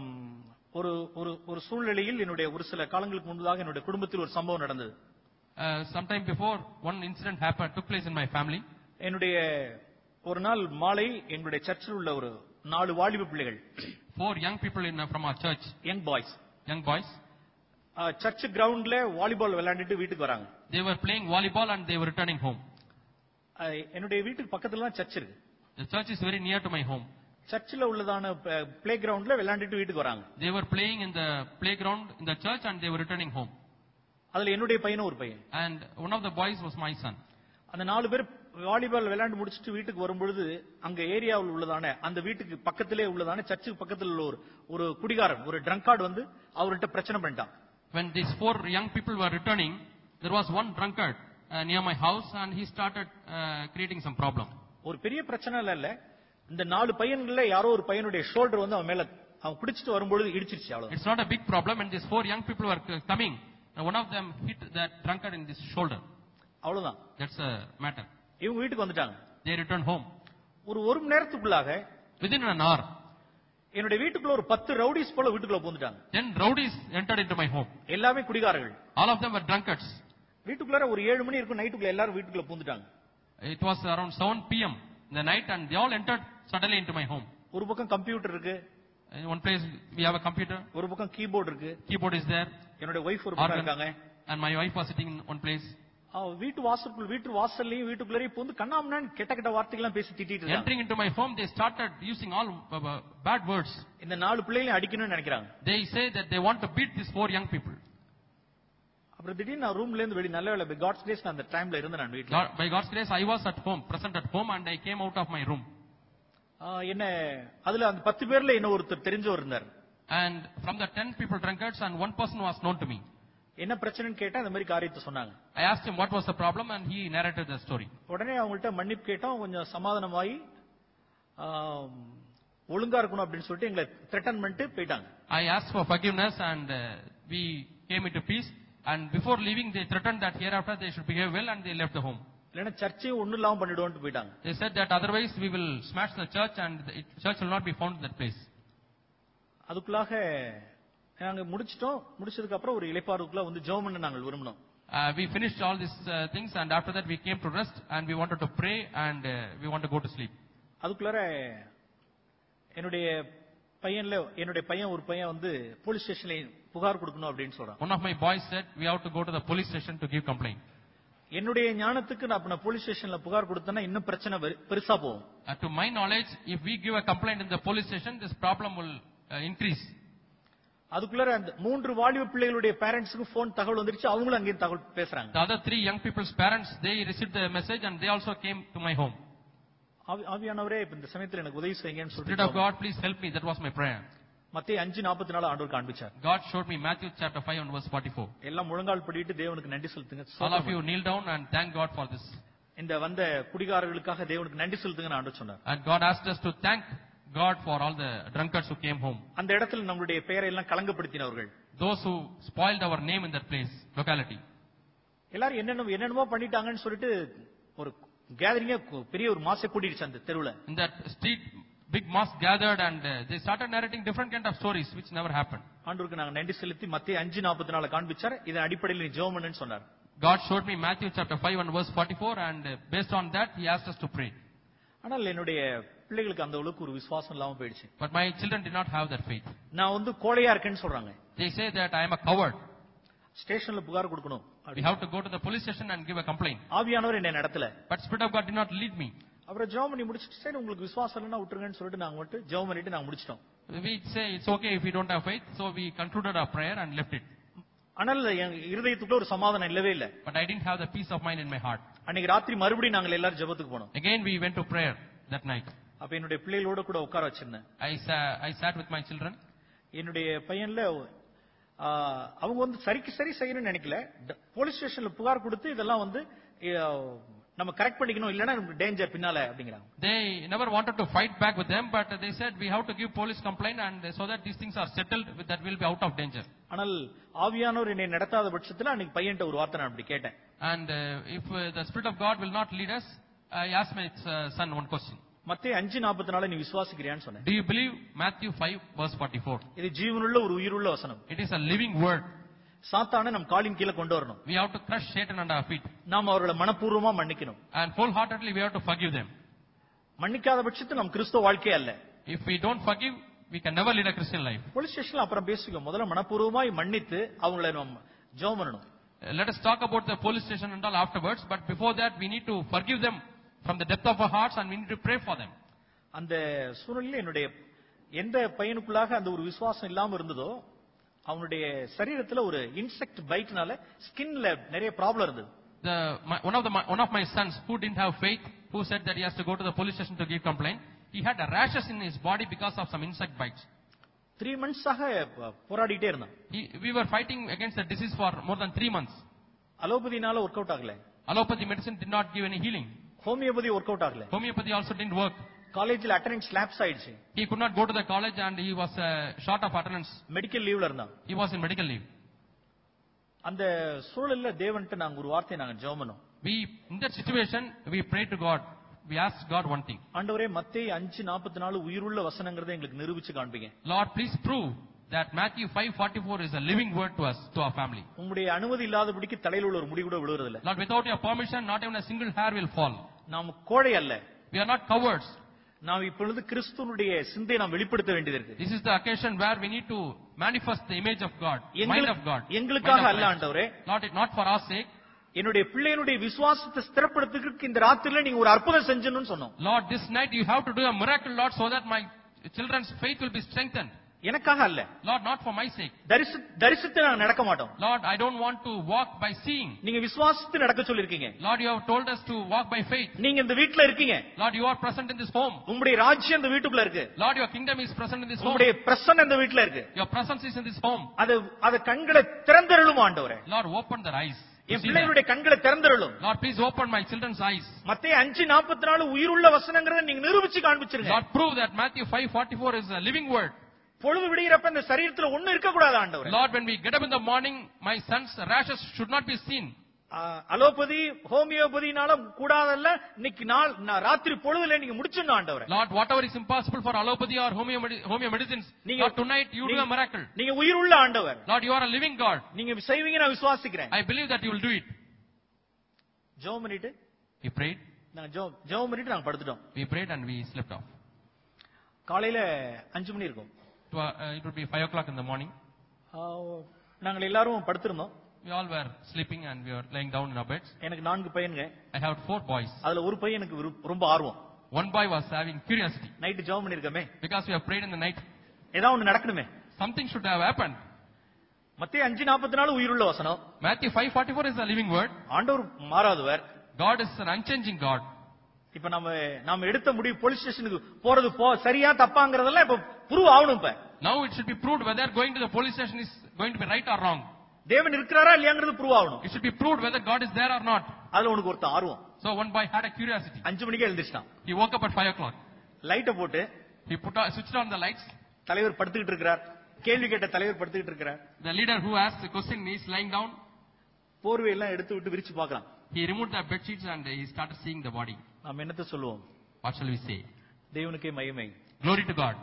Speaker 2: ஒரு சூழ்நிலையில் என்னுடைய ஒரு சில காலங்களுக்கு முன்பதாக என்னுடைய குடும்பத்தில் ஒரு சம்பவம் நடந்தது.
Speaker 3: Sometime before, one incident took place in my family.
Speaker 2: என்னுடைய ஒரு நாள் மாலை எங்களுடைய சர்ச்சில் உள்ள ஒரு 4 வாலிப பிள்ளைகள்,
Speaker 3: 4 young people from our church,
Speaker 2: young boys, church கிரவுண்ட்ல வாலிபால் விளையாண்டுட்டு வீட்டுக்கு வராங்க.
Speaker 3: They were playing volleyball and they were returning home.
Speaker 2: என்னுடைய வீட்டுக்கு பக்கத்துல தான் சர்ச் இருக்கு.
Speaker 3: The church is very near to my home.
Speaker 2: சர்ச்சில் உள்ளதான பிளே கிரவுண்ட்ல விளையாண்டுட்டு வீட்டுக்கு வராங்க.
Speaker 3: They were playing in the playground in the church and they were returning home.
Speaker 2: அதுல என்னுடைய பையனும் ஒரு பையன்.
Speaker 3: And one of the boys was my son.
Speaker 2: அந்த 4 பேர் வாலிபால் விளையாண்டு முடிச்சிட்டு வீட்டுக்கு வரும்பொழுது அங்க ஏரியாவில் உள்ளதான அந்த வீட்டுக்கு பக்கத்திலே உள்ளதான சர்ச்சுக்கு பக்கத்தில் உள்ள ஒரு குடிகாரன், ஒரு ட்ரங்கார்டு வந்து அவர்கிட்ட பிரச்சனை பண்ணிட்டான்.
Speaker 3: When these 4 young people were returning, there was one drunkard near my house and he started creating some problem.
Speaker 2: ஒரு பெரிய பிரச்சனை இல்ல. இந்த 4 பையன்கள யாரோ ஒரு பையனுடைய ஷோல்டர் வந்து அவன் மேல அவன் குடிச்சிட்டு வரும்பொழுது இடிச்சிருச்சு. அவ்வளவு.
Speaker 3: It's not a big problem and these 4 young people were coming and one of them hit that drunkard in this shoulder.
Speaker 2: அவ்வளவுதான்.
Speaker 3: That's a matter.
Speaker 2: இவங்க வீட்டுக்கு வந்துட்டாங்க.
Speaker 3: They returned home.
Speaker 2: ஒரு மணி நேரத்துக்குள்ளாக
Speaker 3: within an hour
Speaker 2: என்னுடைய வீட்டுக்குள்ள ஒரு 10 ரவுடிஸ் போல வீட்டுக்குள்ள பூந்துட்டாங்க.
Speaker 3: 10 rowdies entered into my home.
Speaker 2: எல்லாமே குடிகாரர்கள்.
Speaker 3: All of them were drunkards.
Speaker 2: வீட்டுக்குள்ள ஒரு 7 மணி இருக்கும், நைட்டுக்குள்ள எல்லாரும் வீட்டுக்குள்ள பூந்துட்டாங்க.
Speaker 3: It was around 7 p.m. in the night and they all entered suddenly into my home.
Speaker 2: ஒரு பக்கம் கம்ப்யூட்டர் இருக்கு.
Speaker 3: In one place we have a computer.
Speaker 2: ஒரு பக்கம் கீபோர்ட் இருக்கு.
Speaker 3: Keyboard is there.
Speaker 2: என்னோட வைஃப் ஒரு பக்கம் இருக்காங்க.
Speaker 3: And my wife was sitting in one place.
Speaker 2: வீட்டு வாசல்லையும் வீட்டுக்குள்ளேயும் பூந்து கண்ணாமண்ணான்னு கெட்ட வார்த்தைகள்லாம் பேசி திட்டிட்டு இருக்காங்க.
Speaker 3: Entering into my home they started using all bad words.
Speaker 2: இந்த 4 பிள்ளைகளையும் அடிக்கணும்னு நினைக்கிறாங்க.
Speaker 3: They say that they want to beat these 4 young people.
Speaker 2: அப்புறம் திடீர்னு நான் ரூம்ல இருந்து வெளிய நல்ல வேளை பை காட்ஸ் கிரேஸ் நான் அந்த டைம்ல இருந்தேன் நான் வீட்ல.
Speaker 3: By God's grace I was at home, present at home and I came out of my room.
Speaker 2: என்ன அதுல அந்த 10 பேர்ல என்ன ஒருத்தர் தெரிஞ்சவர் இருந்தார்.
Speaker 3: And from the 10 people drunkards and one person was known to me.
Speaker 2: என்ன பிரச்சனைன்னு கேட்டா இந்த மாதிரி காரியத்தை சொன்னாங்க.
Speaker 3: I asked him what was the problem and he narrated the story.
Speaker 2: உடனே அவங்கள்ட்ட மன்னிப்பு கேட்டோம், கொஞ்சம் சமாதானமாயி ஒழுங்கா இருக்கணும் அப்படின்னு சொல்லிட்டு எங்களை த்ரெட்டன் பண்ணிட்டு போயிட்டாங்க.
Speaker 3: I asked for forgiveness and we came into peace and before leaving they threatened that hereafter they should behave well and they left the home.
Speaker 2: இல்லனா சர்ச்சையும் ஒண்ணும் இல்லாம பண்ணிடுவோம்னு போயிட்டாங்க.
Speaker 3: They said that otherwise we will smash the church and the church will not be found in that place.
Speaker 2: அதுக்குள்ளாக நாங்க முடிச்சதுக்கு அப்புறம் ஒரு இளைப்பாறுக்குள்ள வந்து ஜெபம் பண்ண நாங்கள் விரும்பினோம்.
Speaker 3: We finished all these things and after that we came to rest and we wanted to pray and we want to go to sleep.
Speaker 2: அதுக்குள்ளார என்னுடைய பையன் ஒரு பையன் வந்து போலீஸ் ஸ்டேஷன்ல புகார் கொடுக்கணும் அப்படின்னு சொல்றான்.
Speaker 3: One of my boys said we have to go to the police station to give complaint.
Speaker 2: என்னுடைய ஞானத்துக்கு நான் போலீஸ் ஸ்டேஷன்ல புகார் கொடுத்தேன்னா இன்னும் பிரச்சனை பெருசா போகும்.
Speaker 3: To my knowledge, if we give a complaint in the police station, this problem will increase.
Speaker 2: அதுக்குள்ள அந்த 3 வாலிப பிள்ளைகளுடைய பேரண்ட்ஸ்க்கு போன் தகவல் வந்துருச்சு, அவங்களும் அங்கே தகவல் பேசுறாங்க.
Speaker 3: The other 3 young people's parents, they received the message and they also came to my home.
Speaker 2: ஆவியானவரே இந்த சமயத்துல எனக்கு உதவி செய்யுங்கன்னு
Speaker 3: Spirit
Speaker 2: சொல்லிட்டு
Speaker 3: of God, please help me. That was my prayer.
Speaker 2: மத்தேயு 5:44 ஆண்டவர் காண்பிச்சார்.
Speaker 3: God showed me Matthew chapter 5 and verse 44.
Speaker 2: எல்லாம் முழங்கால் படிட்டு தேவனுக்கு நன்றி செலுத்துங்க.
Speaker 3: All of you kneel down and thank God for this.
Speaker 2: இந்த வந்த குடிகாரர்களுக்காக தேவனுக்கு நன்றி செலுத்துங்கன்னு ஆண்டவர் சொன்னார்.
Speaker 3: And God asked us to thank God for all the drunkards who came home.
Speaker 2: அந்த இடத்துல நம்மளுடைய பெயரை எல்லாம் கலங்கப்படுத்தினவர்கள்,
Speaker 3: those who spoiled our name in that place, locality.
Speaker 2: எல்லாரும் என்னென்னமோ பண்ணிட்டாங்கன்னு சொல்லிட்டு ஒரு கேதரிங்க பெரிய ஒரு மாசை கூட்டிடுச்சு அந்த தெருவுல.
Speaker 3: In that street big mass gathered and they started narrating different kind of stories which never happened.
Speaker 2: ஆண்டவருக்கு நாங்க நன்றி செலுத்தி மத்தேயு 5:44 காண்பிச்சார். இதன் அடிப்படையில் நீ ஜெபம் பண்ணுன்னு சொன்னார்.
Speaker 3: God showed me Matthew chapter 5 and verse 44 and based on that he asked us to pray.
Speaker 2: ஆனால் என்னுடைய பிள்ளைகளுக்கு அந்த அளவுக்கு ஒரு விசுவாசம் இல்லாம போயிடுச்சு.
Speaker 3: But my children did not have that faith.
Speaker 2: நான் வந்து கோழையா இருக்கேன்னு சொல்றாங்க.
Speaker 3: They say that I am a coward.
Speaker 2: ஸ்டேஷன்ல புகார் கொடுக்கணும்.
Speaker 3: We have to go to the police station and give a complaint.
Speaker 2: ஆவியானவர் என்னை நடத்தல.
Speaker 3: But Spirit of God did not lead me.
Speaker 2: அப்புறம் ஜெபம் பண்ணி முடிச்சிட்டு சரி உங்களுக்கு விசுவாசம் இல்லைன்னா விட்டுருங்கன்னு சொல்லிட்டு நாங்க வந்து ஜெபம் பண்ணிட்டு நாங்க முடிச்சிட்டோம்.
Speaker 3: We say it's okay if we don't have faith, so we concluded our prayer and left it.
Speaker 2: ஆனால் என் இருதயத்துக்குள்ள ஒரு சமாதானம் இல்லவே இல்ல.
Speaker 3: But I didn't have the peace of mind in my heart.
Speaker 2: அன்னைக்கு ராத்திரி மறுபடியும் நாங்க எல்லாரும் ஜெபத்துக்கு போனோம்.
Speaker 3: Again we went to prayer that night.
Speaker 2: அப்ப என்னுடைய பிள்ளைகளோட கூட உட்கார வச்சிருந்தேன்.
Speaker 3: I sat with my children.
Speaker 2: என்னுடைய பையன்ல அவங்க வந்து சரி செய்யணும்னு நினைக்கல. போலீஸ் ஸ்டேஷன்ல புகார் கொடுத்து இதெல்லாம் வந்து நம்ம கரெக்ட் பண்ணிக்கணும், இல்லனா நமக்கு டேஞ்சர் பின்னால அப்படிங்கறாங்க.
Speaker 3: They never wanted to fight back with them, but they said we have to give police complaint and so that these things are settled, that will be out of danger.
Speaker 2: ஆனால் ஆவியானவர் என்னை நடத்தாத பட்சத்துல அன்னைக்கு பையன்ட்ட ஒரு வார்த்தை நான் அப்படி கேட்டேன்.
Speaker 3: And if the Spirit of God will not lead us, I asked my son one question.
Speaker 2: மத்தேயு 5:44 நீ விசுவாசிக்கிறியான்னு சொன்னேன்.
Speaker 3: Do you believe Matthew 5 verse 44?
Speaker 2: இது ஜீவனுள்ள ஒரு உயிருள்ள வசனம்.
Speaker 3: It is a living word.
Speaker 2: சாத்தானை நம் காலின் கீழ கொண்டு வரணும்.
Speaker 3: We have to crush Satan under our feet.
Speaker 2: நாம் அவர்களை மனப்பூர்வமா மன்னிக்கணும்.
Speaker 3: And wholeheartedly we have to forgive them.
Speaker 2: மன்னிக்காத பட்சத்தில் நம் கிறிஸ்தவ வாழ்க்கை அல்ல.
Speaker 3: If we don't forgive, we can never lead a Christian life.
Speaker 2: Police ஸ்டேஷன்ல அப்புறம் பேசிக்கோ. முதல்ல மனப்பூர்வமாய் மன்னித்து அவங்களை நாம் ஜெபம் பண்ணணும்.
Speaker 3: Let us talk about the police station and all afterwards, but before that we need to forgive them from the depth of our hearts and we need to pray for them.
Speaker 2: அந்த சூழ்நிலையில் என்னுடைய எந்த பையனுக்குள்ளாக அந்த ஒரு விசுவாசம் இல்லாம இருந்ததோ அவனுடைய சரீரத்துல ஒரு இன்செக்ட் பைட்னால ஸ்கின்ல நிறைய ப்ராப்ளம் இருந்தது.
Speaker 3: One of my sons who didn't have faith, who said that he has to go to the police station to give complaint, he had rashes in his body because of some insect bites.
Speaker 2: 3 months ஆக போராடிட்டே இருந்தான்.
Speaker 3: We were fighting against the disease for more than 3 months.
Speaker 2: அலோபதினால work out ஆகல.
Speaker 3: Allopathy medicine did not give any healing.
Speaker 2: ஹோமியோபதி work out ஆகல.
Speaker 3: Homeopathy also didn't work.
Speaker 2: காலேஜ்ல attendance lapse ஆயிடுச்சு.
Speaker 3: He could not go to the college and he was short of attendance.
Speaker 2: Medical லீவ்ல இருந்தான்.
Speaker 3: He was in medical leave.
Speaker 2: அந்த சூழல்ல தேவன்ட்ட நாங்க ஒரு வார்த்தை நாங்க ஜெபம் பண்ணோம்.
Speaker 3: In that situation we prayed to God. We asked God one thing.
Speaker 2: ஆண்டவரே மத்தேயு 5:44 உயிருள்ள வசனங்கறதை எங்களுக்கு நிரூபிச்சு காண்பீங்க.
Speaker 3: Lord, please prove that Matthew 5:44 is a living word to us, to our family.
Speaker 2: உம்முடைய அனுமதி இல்லாதபடிக்கு தலையில உள்ள ஒரு முடி கூட விழுறது இல்ல.
Speaker 3: Lord, without your permission not even a single hair will fall.
Speaker 2: நாம் கோழை அல்ல.
Speaker 3: We are not cowards.
Speaker 2: நாம் இப்பொழுது கிறிஸ்துவினுடைய சிந்தையை நாம் வெளிப்படுத்த வேண்டியது இருக்கு.
Speaker 3: This is the occasion where we need to manifest the image of God, mind of God.
Speaker 2: எங்களுக்காக அல்ல ஆண்டவரே.
Speaker 3: Not for our sake.
Speaker 2: என்னுடைய பிள்ளைகளுடைய விசுவாசத்தை ஸ்திரப்படுத்துறதுக்கு இந்த ராத்திரில நீங்க ஒரு அற்புதம் செஞ்சணும்னு சொன்னோம்.
Speaker 3: Lord, this night you have to do a miracle, Lord, so that my children's faith will be strengthened.
Speaker 2: எனக்காக அல்ல.
Speaker 3: Lord, not for my sake.
Speaker 2: தரிசித்து நாங்க நடக்க மாட்டோம்.
Speaker 3: Lord, I don't want to walk by seeing.
Speaker 2: நீங்க விசுவாசித்து நடக்க சொல்லிருக்கீங்க.
Speaker 3: Lord, you have told us to walk by faith.
Speaker 2: நீங்க இந்த வீட்ல இருக்கீங்க.
Speaker 3: Lord, you are present in this home.
Speaker 2: உம்முடைய ராஜ்யம் இந்த வீட்டுக்குள்ள இருக்கு.
Speaker 3: Lord, your kingdom is present in this home.
Speaker 2: உம்முடைய பிரசன்னம் இந்த வீட்ல இருக்கு.
Speaker 3: Your presence is in this home.
Speaker 2: அது கண்களை திறந்தருளும் ஆண்டவரே.
Speaker 3: Lord, open their eyes.
Speaker 2: என் பிள்ளைகளுடைய கண்களை திறந்தருளும்.
Speaker 3: Lord, please open my children's eyes.
Speaker 2: மத்தேயு 5:44 உயிருள்ள வசனங்கறதை நீங்க நிரூபிச்சு காண்பிச்சிருங்க.
Speaker 3: Lord, prove that Matthew 5:44 is a living word.
Speaker 2: பொழுது விடியறப்ப இந்த சரீரத்துல ஒண்ணு இருக்க கூடாது ஆண்டவரே.
Speaker 3: Lord, when we get up in the morning, my son's rashes should not be seen.
Speaker 2: Allopathy ஹோமியோபதினால கூடாதல்ல, இன்னைக்கு ராத்திரி பொழுதுல நீங்க முடிச்சிடணும் ஆண்டவரே.
Speaker 3: Lord, whatever is impossible for allopathy or homeo medicines, Lord, tonight you do a miracle.
Speaker 2: நீங்க உயிருள்ள ஆண்டவர்.
Speaker 3: Lord, you are a living God.
Speaker 2: நீங்க செய்வீங்க, நான் விசுவாசிக்கிறேன்.
Speaker 3: I believe that you will do it.
Speaker 2: ஜெபம் பண்ணிட்டு
Speaker 3: We prayed.
Speaker 2: நாங்க ஜெபம் பண்ணிட்டு நாங்க படுத்துட்டோம்.
Speaker 3: We prayed and we slept off.
Speaker 2: காலையில 5 மணி இருக்கும்.
Speaker 3: It would be 5 o'clock in the morning.
Speaker 2: நாங்க எல்லாரும் படுத்திருந்தோம்.
Speaker 3: We all were sleeping and we were laying down in our beds.
Speaker 2: எனக்கு 4 பையன்ங்க.
Speaker 3: I have 4 boys.
Speaker 2: அதுல ஒரு பையனுக்கு ரொம்ப ஆர்வம்.
Speaker 3: One boy was having curiosity.
Speaker 2: Night ஜெபம் பண்ணிருக்கமே.
Speaker 3: Because we have prayed in the night.
Speaker 2: ஏதாவது ஒன்னு நடக்கணுமே.
Speaker 3: Something should have happened.
Speaker 2: மத்தேயு 5:44 உயிருள்ள வசனம்.
Speaker 3: Matthew 5:44 is a living word.
Speaker 2: ஆண்டவர் மாறாதவர்.
Speaker 3: God is an unchanging God.
Speaker 2: இப்ப நாம எடுத்த முடிவு போலீஸ் ஸ்டேஷனுக்கு போறது சரியா தப்பாங்கறதெல்லாம் இப்ப ப்ரூவ் ஆகணும். இப்ப
Speaker 3: now it should be proved whether going to the police station is going to be right or wrong.
Speaker 2: தேவன் இருக்கிறாரா இல்லையாங்கிறது ப்ரூவ் ஆகணும்.
Speaker 3: It should be proved whether God is there or not.
Speaker 2: அதுல உனக்கு ஒருத்த ஆர்வம்.
Speaker 3: So one boy had a curiosity.
Speaker 2: 5 மணிக்கு எழுந்திருச்சான்.
Speaker 3: He woke up at 5 o'clock.
Speaker 2: லைட்ட போட்டு
Speaker 3: he switched on the lights.
Speaker 2: தலைவர் படுத்துக்கிட்டு இருக்கிறார். கேள்வி கேட்ட தலைவர் படுத்துக்கிட்டு இருக்கிறார்.
Speaker 3: The leader who asked the question is lying down.
Speaker 2: போர்வை எல்லாம் எடுத்து விட்டு விரிச்சு பார்க்கறான்.
Speaker 3: He removed the bed sheets and he started seeing the body.
Speaker 2: நாம் என்னத்த சொல்லுவோம்?
Speaker 3: What shall we say?
Speaker 2: தேவனுக்கே மகிமை.
Speaker 3: Glory to God.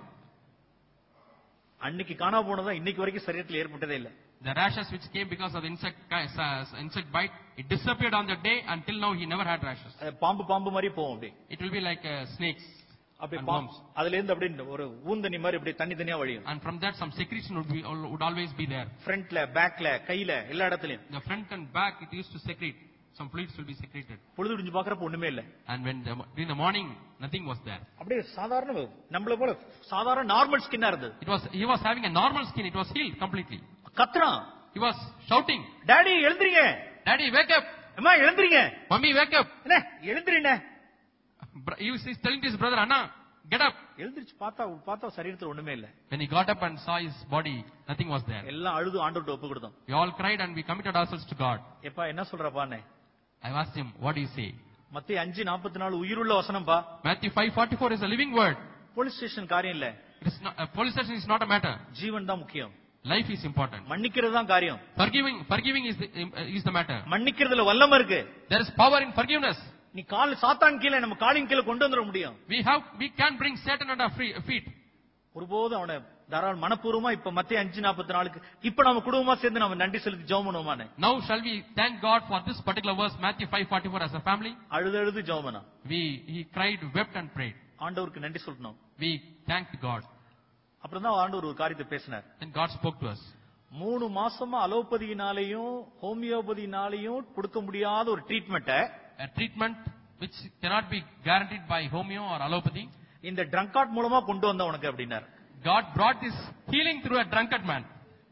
Speaker 2: அன்னைக்கு காணாம போனதா இன்னைக்கு வரைக்கும் சரீரத்தில் ஏற்பட்டதே இல்ல.
Speaker 3: The rashes which came because of the insect bite, it disappeared on the day. Until now he never had rashes.
Speaker 2: பாம்பு மாதிரி போகும் அப்படியே.
Speaker 3: It will be like snakes.
Speaker 2: அப்படியே பாம்பு. அதுல இருந்து அப்படியே ஒரு ஊந்தனி மாதிரி அப்படியே தனியா வழியும்.
Speaker 3: And from that some secretion would always be there.
Speaker 2: ஃப்ரண்ட்ல, பேக்ல, கையில எல்லா இடத்துலயும்.
Speaker 3: The front and back it used to secrete. Some fluids will be secreted.
Speaker 2: பொழுது விடிஞ்சு பார்க்கறப்ப ஒண்ணுமே இல்ல.
Speaker 3: And when in the morning nothing was there.
Speaker 2: அப்படியே சாதாரண நம்மள போல சாதாரண நார்மல் ஸ்கின்னா இருந்தது.
Speaker 3: He was having a normal skin. It was healed completely.
Speaker 2: கத்றான்.
Speaker 3: He was shouting,
Speaker 2: டாடி எழுந்திரீங்க.
Speaker 3: Daddy wake up.
Speaker 2: அம்மா எழுந்திரீங்க.
Speaker 3: Mummy wake up.
Speaker 2: என்ன எழுந்திரீனே.
Speaker 3: He was telling to his brother, Anna get up.
Speaker 2: எழுந்திருச்சு பார்த்தா சரீரத்துல ஒண்ணுமே இல்ல.
Speaker 3: When he got up and saw his body, nothing was there.
Speaker 2: எல்லாம் அழுது ஆண்டவர்ட்ட ஒப்பு கொடுத்தோம்.
Speaker 3: We all cried and we committed ourselves to God.
Speaker 2: எப்பா என்ன சொல்றப்பானே?
Speaker 3: I asked him, what do you say?
Speaker 2: மத்தேயு 5:44 உயிருள்ள வசனம்பா.
Speaker 3: Matthew 5:44 is a living word.
Speaker 2: Police station காரியம் இல்ல.
Speaker 3: It is not, police station is not a matter.
Speaker 2: ஜீவன் தான் முக்கியம்.
Speaker 3: Life is important.
Speaker 2: மன்னிக்கிறது தான் காரியம்.
Speaker 3: Forgiving is the matter.
Speaker 2: மன்னிக்கிறதுல வல்லமை இருக்கு.
Speaker 3: There is power in forgiveness.
Speaker 2: நீ சாத்தான் கீழ நம்ம காலின் கீழ கொண்டு வந்துட முடியும்.
Speaker 3: We can bring Satan under our feet.
Speaker 2: ஒருபோது அவனை தாராள மனப்பூர்வமா இப்ப மத்தேயு 5:44க்கு இப்ப நம்ம குடும்பமா சேர்ந்து நம்ம நன்றி செலுத்தி ஜெபம் பண்ணுவோமானே.
Speaker 3: Now shall we thank God for this particular verse, Matthew 5:44, as a family?
Speaker 2: அழுது ஜெபம் பண்ணோம்.
Speaker 3: He cried, wept and prayed.
Speaker 2: ஆண்டவருக்கு நன்றி சொல்லணும்.
Speaker 3: We thanked God.
Speaker 2: அப்புறம் தான் ஆண்டவர் ஒரு காரியத்தை பேசினார்.
Speaker 3: Then God spoke to us.
Speaker 2: 3 மாசமா அலோபதியினாலேயும் ஹோமியோபதியினாலேயும் கொடுக்க முடியாத ஒரு ட்ரீட்மெண்ட்டை,
Speaker 3: A treatment which cannot be guaranteed by homeo or allopathy,
Speaker 2: இந்த ட்ரங்கார்ட் மூலமா கொண்டு வந்த உனக்கு அப்படின்னார்.
Speaker 3: God brought this healing through a drunkard man.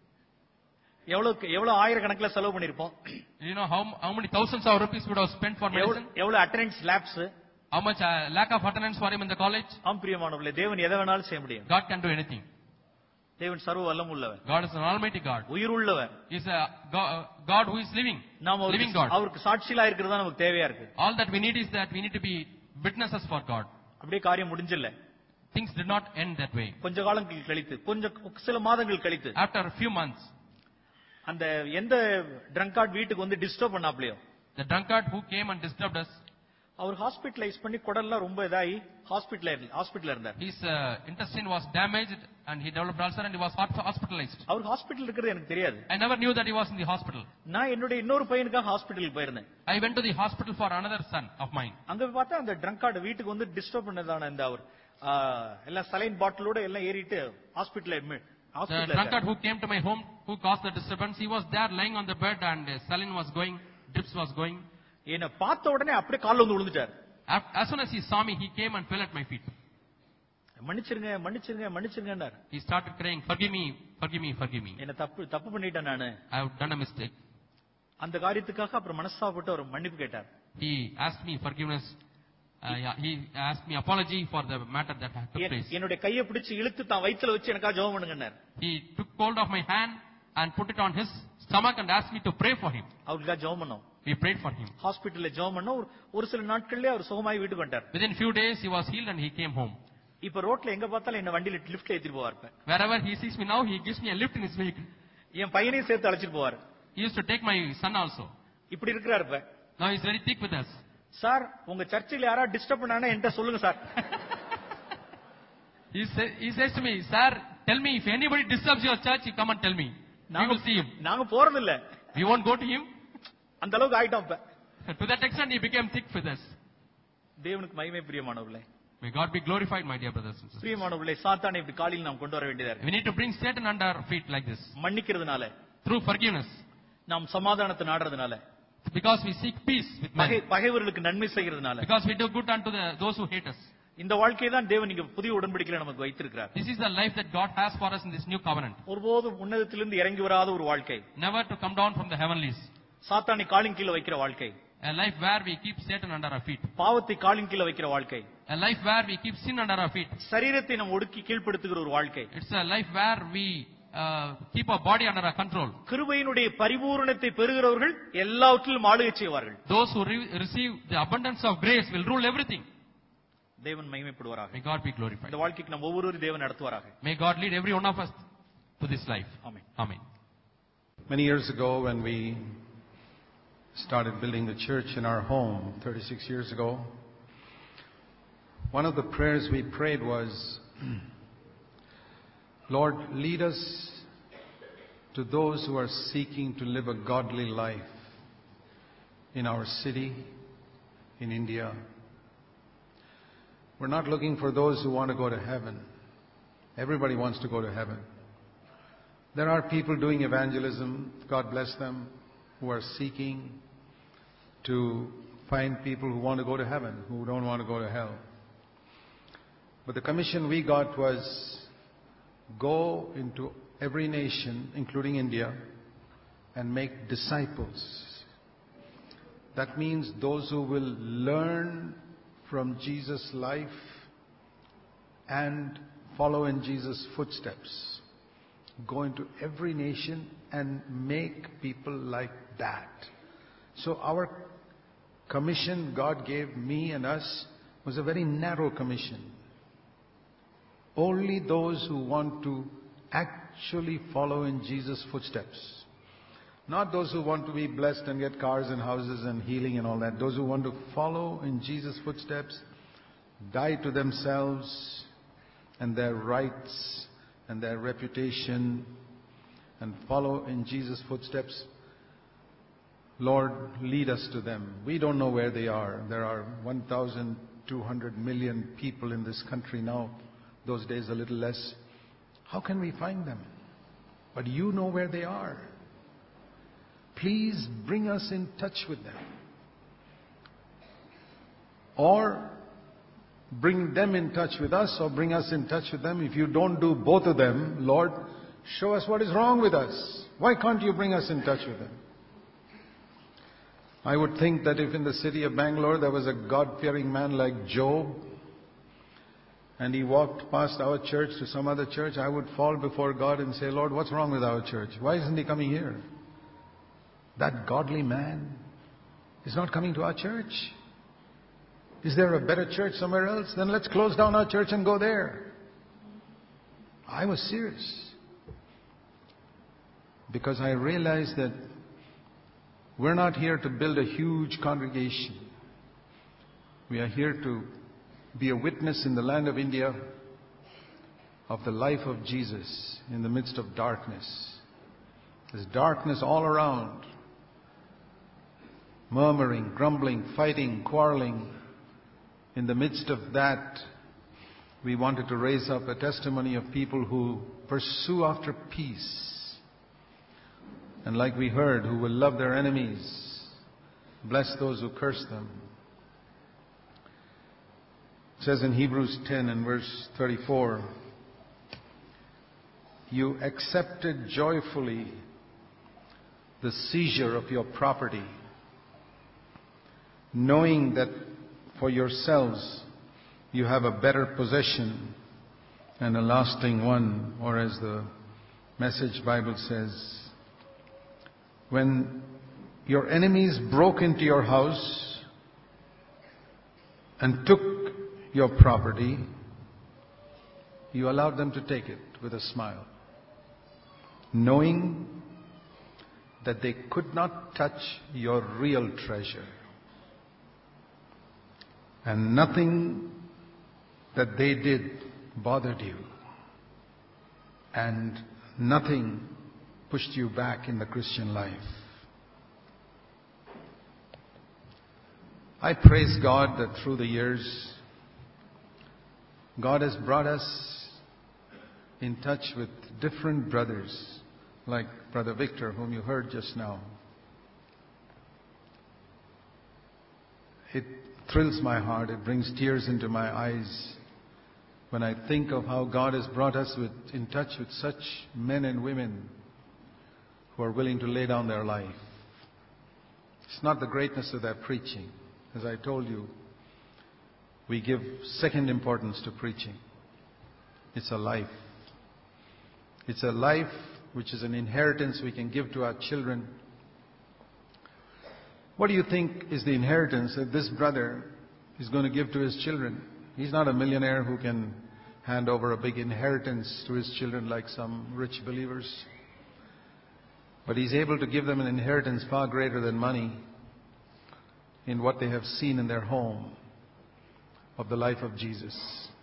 Speaker 2: எவ்வளவு ஆயிரக்கணக்கில் செலவு பண்ணிருப்போம்.
Speaker 3: You know how many thousands of rupees would have spent for medicine?
Speaker 2: எவ்வளவு attendance lapse,
Speaker 3: how much lack of attendance for him in the college?
Speaker 2: பிரியமானவர்களே, தேவன் எதை வேணாலும் செய்ய முடியும்.
Speaker 3: God can do anything.
Speaker 2: தேவன் சர்வ வல்லமை உள்ளவர்.
Speaker 3: God is an almighty God.
Speaker 2: உயிர் உள்ளவர்.
Speaker 3: He is a God who is living. Living God.
Speaker 2: அவருக்கு சாட்சியா இருக்கிறது தான் நமக்கு தேவையா இருக்கு.
Speaker 3: All that we need is that we need to be witnesses for God.
Speaker 2: அப்படியே காரியம் முடிஞ்சல.
Speaker 3: Things did not end that way.
Speaker 2: கொஞ்ச காலங்கள் கழித்து, சில மாதங்கள் கழித்து,
Speaker 3: after a few months,
Speaker 2: அந்த எந்த ட்ரங்கார்ட் வீட்டுக்கு வந்து டிஸ்டர்ப் பண்ணாப்லையோ,
Speaker 3: the drunkard who came and disturbed us,
Speaker 2: அவர் ஹாஸ்பிடலைஸ் பண்ணி குடல்லாம் ரொம்ப இதாகி ஹாஸ்பிடல்ல இருந்தார்.
Speaker 3: His intestine was damaged and he developed ulcer and he was hospitalized.
Speaker 2: அவர் ஹாஸ்பிடல் இருக்கிறது எனக்கு தெரியாது.
Speaker 3: I never knew that he was in the hospital.
Speaker 2: நான் என்னோட இன்னொரு பையனுக்காக ஹாஸ்பிடலுக்கு போயிருந்தேன்.
Speaker 3: I went to the hospital for another son of mine.
Speaker 2: அங்க பார்த்தா அந்த ட்ரங்கார்ட் வீட்டுக்கு வந்து டிஸ்டர்ப் பண்ணதான இந்த அவர் எல்லாம் சலைன் பாட்டிலோட எல்லாம் ஏறிட்டு ஹாஸ்பிடல்ல
Speaker 3: The drunkard who came to my home, who caused the disturbance, he was there lying on the bed and saline was going, drips was going.
Speaker 2: என்ன பார்த்த உடனே அப்படியே கால்ல வந்து விழுந்துட்டார்.
Speaker 3: As soon as he saw me, he came and fell at my feet.
Speaker 2: மன்னிச்சிருங்கன்னார்.
Speaker 3: He started crying, forgive me, forgive me, forgive me.
Speaker 2: என்ன தப்பு பண்ணிட்டேன் நானு.
Speaker 3: I have done a mistake.
Speaker 2: அந்த காரியத்துக்காக அப்புறம் மனஸ்தாபப்பட்டு ஒரு மன்னிப்பு கேட்டார்.
Speaker 3: He asked me forgiveness. He asked me apology for the matter that had took place.
Speaker 2: என்னுடைய கையை பிடிச்சு இழுத்து தான் வயித்துல வச்சு எனக்கா ஜெபம் பண்ணுங்கன்னார்.
Speaker 3: He took hold of my hand and put it on his stomach and asked me to pray for him.
Speaker 2: அவருக்கா ஜெபம் பண்ணோம்.
Speaker 3: We prayed for him.
Speaker 2: ஹாஸ்பிடல்ல ஜெபம் பண்ணோம். ஒரு சில நாட்கள்லயே அவர் சுகமாயி வீட்டுக்கு வந்தார்.
Speaker 3: Within few days he was healed and he came home.
Speaker 2: இப்ப ரோட்ல எங்க பார்த்தாலும் என்ன வண்டியில லிஃப்ட்ல ஏத்திட்டு போவார்.
Speaker 3: Wherever he sees me now, he gives me a lift in his vehicle.
Speaker 2: என் பையனையும் சேர்த்து அழைச்சிட்டு போவார்.
Speaker 3: He used to take my son also.
Speaker 2: இப்படி இருக்கிறார் இப்ப.
Speaker 3: Now he is very thick with us.
Speaker 2: Sir, உங்க சர்ச்சில் யாரா டிஸ்டர்ப் பண்ணானே என்கிட்ட சொல்லுங்க sir.
Speaker 3: He says to me, sir, tell me if anybody disturbs your church, you come and tell me. We will see him.
Speaker 2: நாங்க போறது இல்ல.
Speaker 3: We won't go to him.
Speaker 2: அந்த அளவுக்கு ஆயிட்டோம் இப்ப.
Speaker 3: To that extent he became thick with us.
Speaker 2: தேவனுக்கு மகிமை. பிரியமானவர்களே,
Speaker 3: may God be glorified, my dear brothers and sisters.
Speaker 2: பிரியமானவர்களே, சாத்தானை இப்படி காலில் நாம் கொண்டு வர வேண்டியதா இருக்கு.
Speaker 3: We need to bring Satan under our feet like this.
Speaker 2: மன்னிக்கிறதுனால,
Speaker 3: through forgiveness,
Speaker 2: நாம் சமாதானத்தை நாடுறதுனால,
Speaker 3: because we seek peace with men,
Speaker 2: பகைவர்களுக்கு நன்மை செய்கிறதுனால,
Speaker 3: because we do good unto those who hate us.
Speaker 2: இந்த வாழ்க்கையை தான் தேவன் இங்க புதிய உடன்படிக்கையில நமக்கு வைத்திருக்கிறார்.
Speaker 3: This is the life that God has for us in this new covenant.
Speaker 2: ஒருபோதும் உன்னதத்திலிருந்து இறங்கி வராத ஒரு வாழ்க்கை.
Speaker 3: Never to come down from the heavenlies.
Speaker 2: சாத்தானை காலின் கீழ வைக்கிற வாழ்க்கை.
Speaker 3: A life where we keep Satan under our feet.
Speaker 2: பாவத்தை காலின் கீழ வைக்கிற வாழ்க்கை.
Speaker 3: A life where we keep sin under our feet.
Speaker 2: சரீரத்தை நாம் ஒடுக்கி கீழ்ப்படுத்துகிற ஒரு வாழ்க்கை.
Speaker 3: It's a life where we keep our body under our control.
Speaker 2: கிருபையினுடைய பரிபூரணத்தை பெறுகிறவர்கள் எல்லாவற்றிலும் ஆளுகை செய்வார்கள்.
Speaker 3: Those who receive the abundance of grace will rule everything.
Speaker 2: தேவன் மகிமைப்படுவாராக.
Speaker 3: May God be glorified.
Speaker 2: இந்த வாழ்க்கைக்கு நாம் ஒவ்வொருவரும் தேவன் நடத்துவாராக.
Speaker 3: May God lead every one of us to this life.
Speaker 2: Amen.
Speaker 3: Amen.
Speaker 1: Many years ago, when we started building the church in our home 36 years ago, one of the prayers we prayed was, Lord, lead us to those who are seeking to live a godly life in our city, in India. We're not looking for those who want to go to heaven. Everybody wants to go to heaven. There are people doing evangelism, God bless them, who are seeking to find people who want to go to heaven, who don't want to go to hell. But the commission we got was, go into every nation, including India, and make disciples. That means those who will learn from Jesus' life and follow in Jesus' footsteps. Go into every nation and make people like that. So our commission God gave me and us was a very narrow commission. Only those who want to actually follow in Jesus' footsteps. Not those who want to be blessed and get cars and houses and healing and all that. Those who want to follow in Jesus' footsteps, die to themselves and their rights and their reputation and follow in Jesus' footsteps. Lord, lead us to them. We don't know where they are. There are 1,200 million people in this country now. Those days a little less. How can we find them? But you know where they are. Please bring us in touch with them. Or bring them in touch with us, or bring us in touch with them. If you don't do both of them, Lord, show us what is wrong with us. Why can't you bring us in touch with them? I would think that if in the city of Bangalore there was a God-fearing man like Job, and he walked past our church to some other church, I would fall before God and say, Lord, what's wrong with our church? Why isn't he coming here? That godly man is not coming to our church. Is there a better church somewhere else? Then let's close down our church and go there. I was serious. Because I realized that we're not here to build a huge congregation. We are here to be a witness in the land of India of the life of Jesus in the midst of darkness. There's darkness all around. Murmuring, grumbling, fighting, quarreling. In the midst of that, we wanted to raise up a testimony of people who pursue after peace. And like we heard, who will love their enemies, bless those who curse them. It says in Hebrews 10 and verse 34, you accepted joyfully the seizure of your property, knowing that for yourselves you have a better possession and a lasting one. Or as the Message Bible says, when your enemies broke into your house and took your property, you allowed them to take it with a smile, knowing that they could not touch your real treasure. And nothing that they did bothered you. And nothing pushed you back in the Christian life. I praise God that through the years, God has brought us in touch with different brothers, like Brother Victor, whom you heard just now. It thrills my heart, it brings tears into my eyes when I think of how God has brought us in touch with such men and women who are willing to lay down their life. It's not the greatness of their preaching. As I told you, we give second importance to preaching. It's a life. It's a life which is an inheritance we can give to our children. What do you think is the inheritance that this brother is going to give to his children? He's not a millionaire who can hand over a big inheritance to his children like some rich believers. But he's able to give them an inheritance far greater than money in what they have seen in their home of the life of Jesus.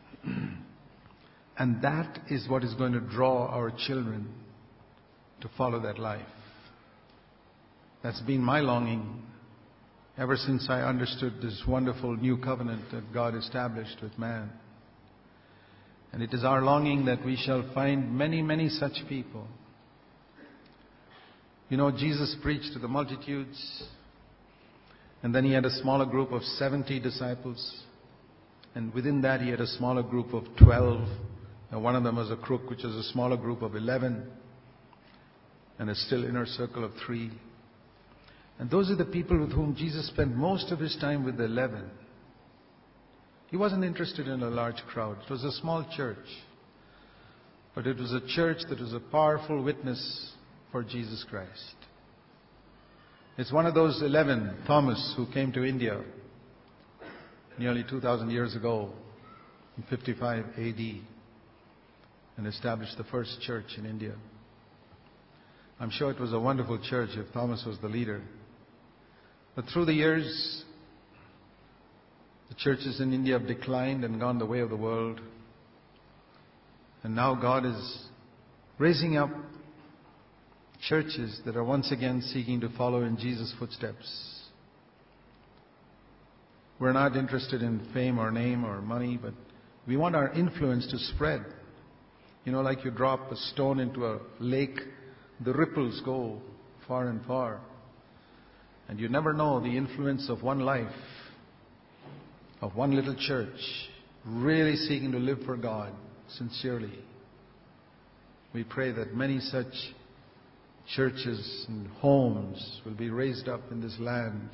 Speaker 1: And that is what is going to draw our children to follow that life. That's been my longing ever since I understood this wonderful new covenant that God established with man. And it is our longing that we shall find many, many such people. You know, Jesus preached to the multitudes, and then he had a smaller group of 70 disciples. And within that he had a smaller group of 12. Now one of them was a crook, which was a smaller group of 11. And a still inner circle of 3. And those are the people with whom Jesus spent most of his time, with the 11. He wasn't interested in a large crowd. It was a small church. But it was a church that was a powerful witness for Jesus Christ. It's one of those 11, Thomas, who came to India nearly 2,000 years ago in 55 AD and established the first church in India. I'm sure it was a wonderful church if Thomas was the leader. But through the years, the churches in India have declined and gone the way of the world. And now God is raising up churches that are once again seeking to follow in Jesus' footsteps. We're not interested in fame or name or money, but we want our influence to spread. You know, like you drop a stone into a lake, the ripples go far and far. And you never know the influence of one life, of one little church, really seeking to live for God sincerely. We pray that many such churches and homes will be raised up in this land.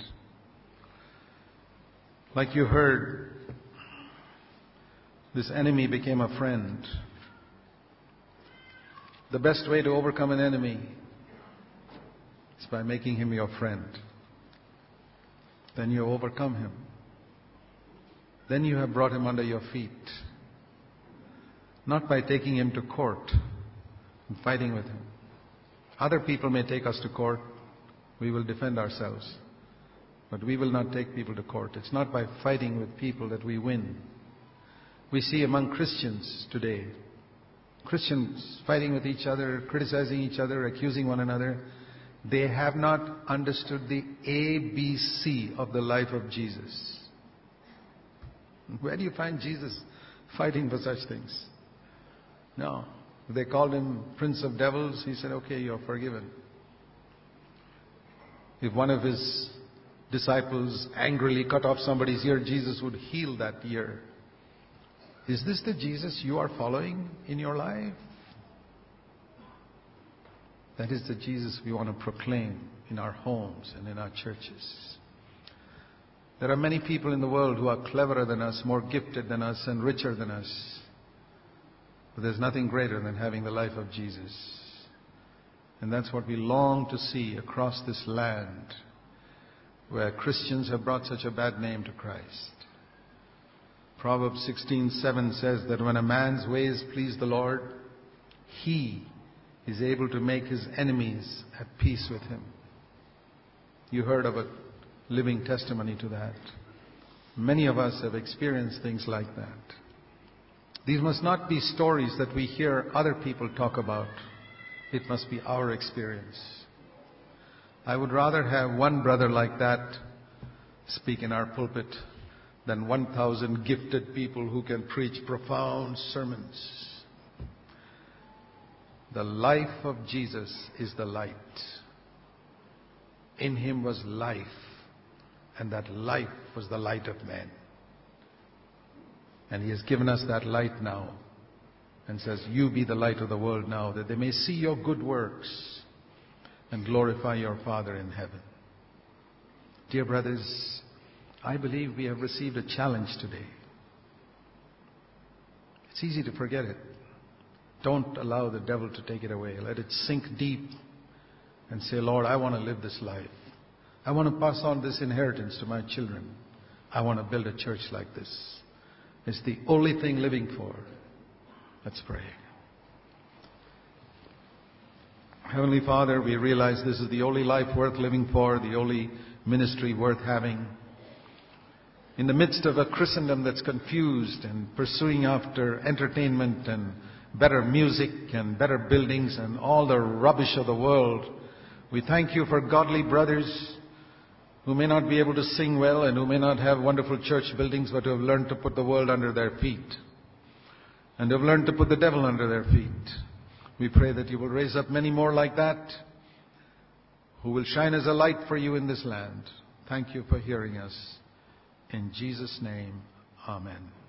Speaker 1: Like you heard, this enemy became a friend. The best way to overcome an enemy is by making him your friend. Then you overcome him. Then you have brought him under your feet. Not by taking him to court and fighting with him. Other people may take us to court. We will defend ourselves. But we will not take people to court. It's not by fighting with people that we win. We see among Christians today, Christians fighting with each other, criticizing each other, accusing one another. They have not understood the ABC of the life of Jesus. Where do you find Jesus fighting for such things? No. They called him Prince of Devils. He said, okay, you're forgiven. If one of his disciples angrily cut off somebody's ear, Jesus would heal that ear. Is this the Jesus you are following in your life? That is the Jesus we want to proclaim in our homes and in our churches. There are many people in the world who are cleverer than us, more gifted than us, and richer than us. But there's nothing greater than having the life of Jesus. And that's what we long to see across this land, where Christians have brought such a bad name to Christ. Proverbs 16:7 says that when a man's ways please the Lord, he is able to make his enemies at peace with him. You heard of a living testimony to that. Many of us have experienced things like that. These must not be stories that we hear other people talk about. It must be our experience. I would rather have one brother like that speak in our pulpit than 1,000 gifted people who can preach profound sermons. The life of Jesus is the light. In him was life, and that life was the light of men. And he has given us that light now and says, you be the light of the world now, that they may see your good works and glorify your Father in heaven. Dear brothers, I believe we have received a challenge today. It's easy to forget it. Don't allow the devil to take it away. Let it sink deep and say, Lord, I want to live this life. I want to pass on this inheritance to my children. I want to build a church like this. It's the only thing living for. Let's pray. Heavenly Father, we realize this is the only life worth living for, the only ministry worth having. In the midst of a Christendom that's confused and pursuing after entertainment and better music and better buildings and all the rubbish of the world, we thank you for godly brothers who may not be able to sing well and who may not have wonderful church buildings, but who have learned to put the world under their feet and have learned to put the devil under their feet. We pray that you will raise up many more like that who will shine as a light for you in this land. Thank you for hearing us. In Jesus' name, amen.